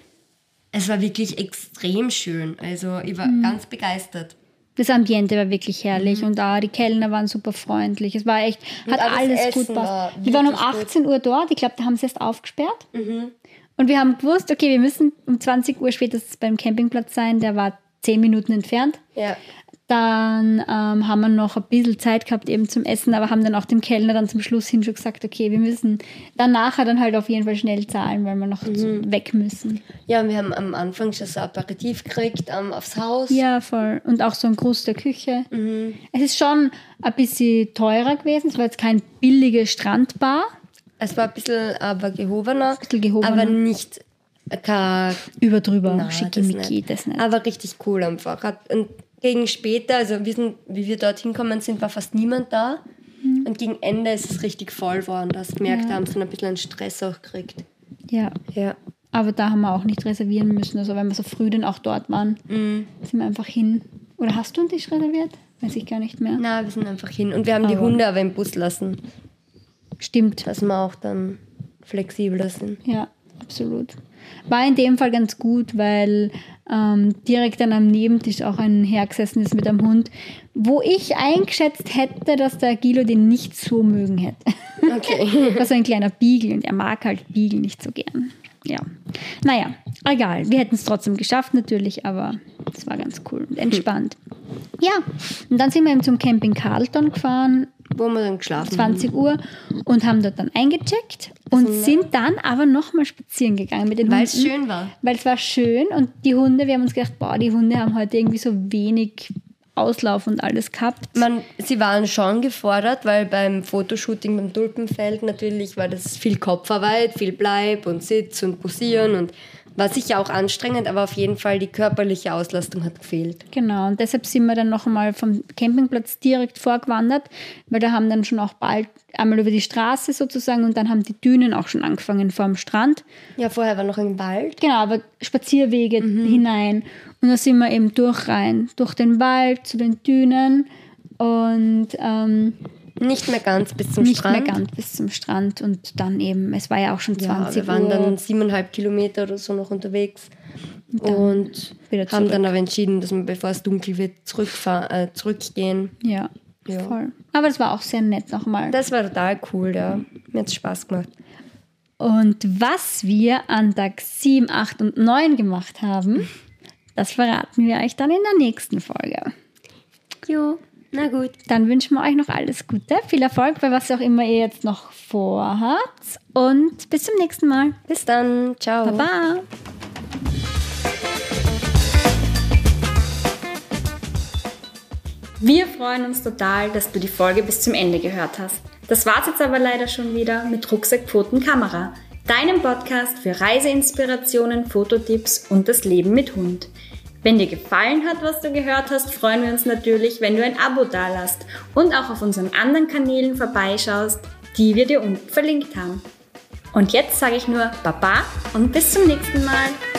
Speaker 2: Es war wirklich extrem schön. Also ich war mhm. ganz begeistert.
Speaker 1: Das Ambiente war wirklich herrlich mhm. und auch die Kellner waren super freundlich. Es war echt, hat alles Essen gut gepasst. Die waren um achtzehn Uhr dort, ich glaube, da haben sie erst aufgesperrt. Mhm. Und wir haben gewusst, okay, wir müssen um zwanzig Uhr spätestens beim Campingplatz sein, der war zehn Minuten entfernt. Ja. Dann ähm, haben wir noch ein bisschen Zeit gehabt eben zum Essen, aber haben dann auch dem Kellner dann zum Schluss hin schon gesagt, okay, wir müssen dann nachher dann halt auf jeden Fall schnell zahlen, weil wir noch mhm. weg müssen.
Speaker 2: Ja, und wir haben am Anfang schon so ein Aperitif gekriegt ähm, aufs Haus.
Speaker 1: Ja, voll. Und auch so ein Gruß der Küche. Mhm. Es ist schon ein bisschen teurer gewesen, es war jetzt kein billige Strandbar.
Speaker 2: Es war ein bisschen aber gehobener,
Speaker 1: ein bisschen gehobener.
Speaker 2: aber nicht kein
Speaker 1: überdrüber, na, schickimicki,
Speaker 2: das,
Speaker 1: das nicht.
Speaker 2: Aber richtig cool einfach. Und gegen später, also wir sind, wie wir dorthin gekommen sind, war fast niemand da. Mhm. Und gegen Ende ist es richtig voll worden. Da hast du gemerkt, ja. da haben sie dann ein bisschen einen Stress auch gekriegt.
Speaker 1: Ja. ja. Aber da haben wir auch nicht reservieren müssen. Also wenn wir so früh dann auch dort waren, mhm. sind wir einfach hin. Oder hast du einen Tisch reserviert? Weiß ich gar nicht mehr.
Speaker 2: Nein, wir sind einfach hin. Und wir haben aber die Hunde aber im Bus lassen.
Speaker 1: Stimmt.
Speaker 2: Dass wir auch dann flexibler sind.
Speaker 1: Ja, absolut. War in dem Fall ganz gut, weil ähm, direkt dann am Nebentisch auch ein Herr gesessen ist mit einem Hund, wo ich eingeschätzt hätte, dass der Agilo den nicht so mögen hätte. Okay. Das war ein kleiner Beagle und er mag halt Beagle nicht so gern. ja, naja, egal. Wir hätten es trotzdem geschafft natürlich, aber es war ganz cool und entspannt. Ja, und dann sind wir eben zum Camping Carlton gefahren.
Speaker 2: Wo wir dann geschlafen
Speaker 1: zwanzig Uhr und haben dort dann eingecheckt und also, sind dann aber nochmal spazieren gegangen mit den
Speaker 2: Hunden.
Speaker 1: Weil
Speaker 2: es schön war.
Speaker 1: Weil es war schön und die Hunde, wir haben uns gedacht, boah, die Hunde haben heute irgendwie so wenig Auslauf und alles gehabt.
Speaker 2: Man, sie waren schon gefordert, weil beim Fotoshooting beim Tulpenfeld natürlich war das viel Kopfarbeit, viel Bleib und Sitz und Posieren und war sicher auch anstrengend, aber auf jeden Fall die körperliche Auslastung hat gefehlt.
Speaker 1: Genau, und deshalb sind wir dann noch einmal vom Campingplatz direkt vorgewandert, weil da haben dann schon auch bald einmal über die Straße sozusagen und dann haben die Dünen auch schon angefangen vor dem Strand.
Speaker 2: Ja, vorher war noch ein Wald.
Speaker 1: Genau, aber Spazierwege mhm. hinein. Und da sind wir eben durch rein, durch den Wald zu den Dünen und ähm,
Speaker 2: nicht mehr ganz bis zum
Speaker 1: nicht
Speaker 2: Strand.
Speaker 1: Nicht mehr ganz bis zum Strand und dann eben, es war ja auch schon zwanzig
Speaker 2: ja, wir waren
Speaker 1: Uhr.
Speaker 2: dann siebeneinhalb Kilometer oder so noch unterwegs und, und haben dann aber entschieden, dass wir, bevor es dunkel wird, zurückfahren, äh, zurückgehen.
Speaker 1: Ja, ja, voll. Aber es war auch sehr nett nochmal.
Speaker 2: Das war total cool, ja. Mir hat es Spaß gemacht.
Speaker 1: Und was wir an Tag sieben, acht und neun gemacht haben, das verraten wir euch dann in der nächsten Folge.
Speaker 2: Jo. Na gut.
Speaker 1: Dann wünschen wir euch noch alles Gute, viel Erfolg bei was auch immer ihr jetzt noch vorhabt und bis zum nächsten Mal.
Speaker 2: Bis dann. Ciao.
Speaker 1: Baba. Wir freuen uns total, dass du die Folge bis zum Ende gehört hast. Das war's jetzt aber leider schon wieder mit Rucksack, Pfoten, Kamera, deinem Podcast für Reiseinspirationen, Fototipps und das Leben mit Hund. Wenn dir gefallen hat, was du gehört hast, freuen wir uns natürlich, wenn du ein Abo dalässt und auch auf unseren anderen Kanälen vorbeischaust, die wir dir unten verlinkt haben. Und jetzt sage ich nur Baba und bis zum nächsten Mal.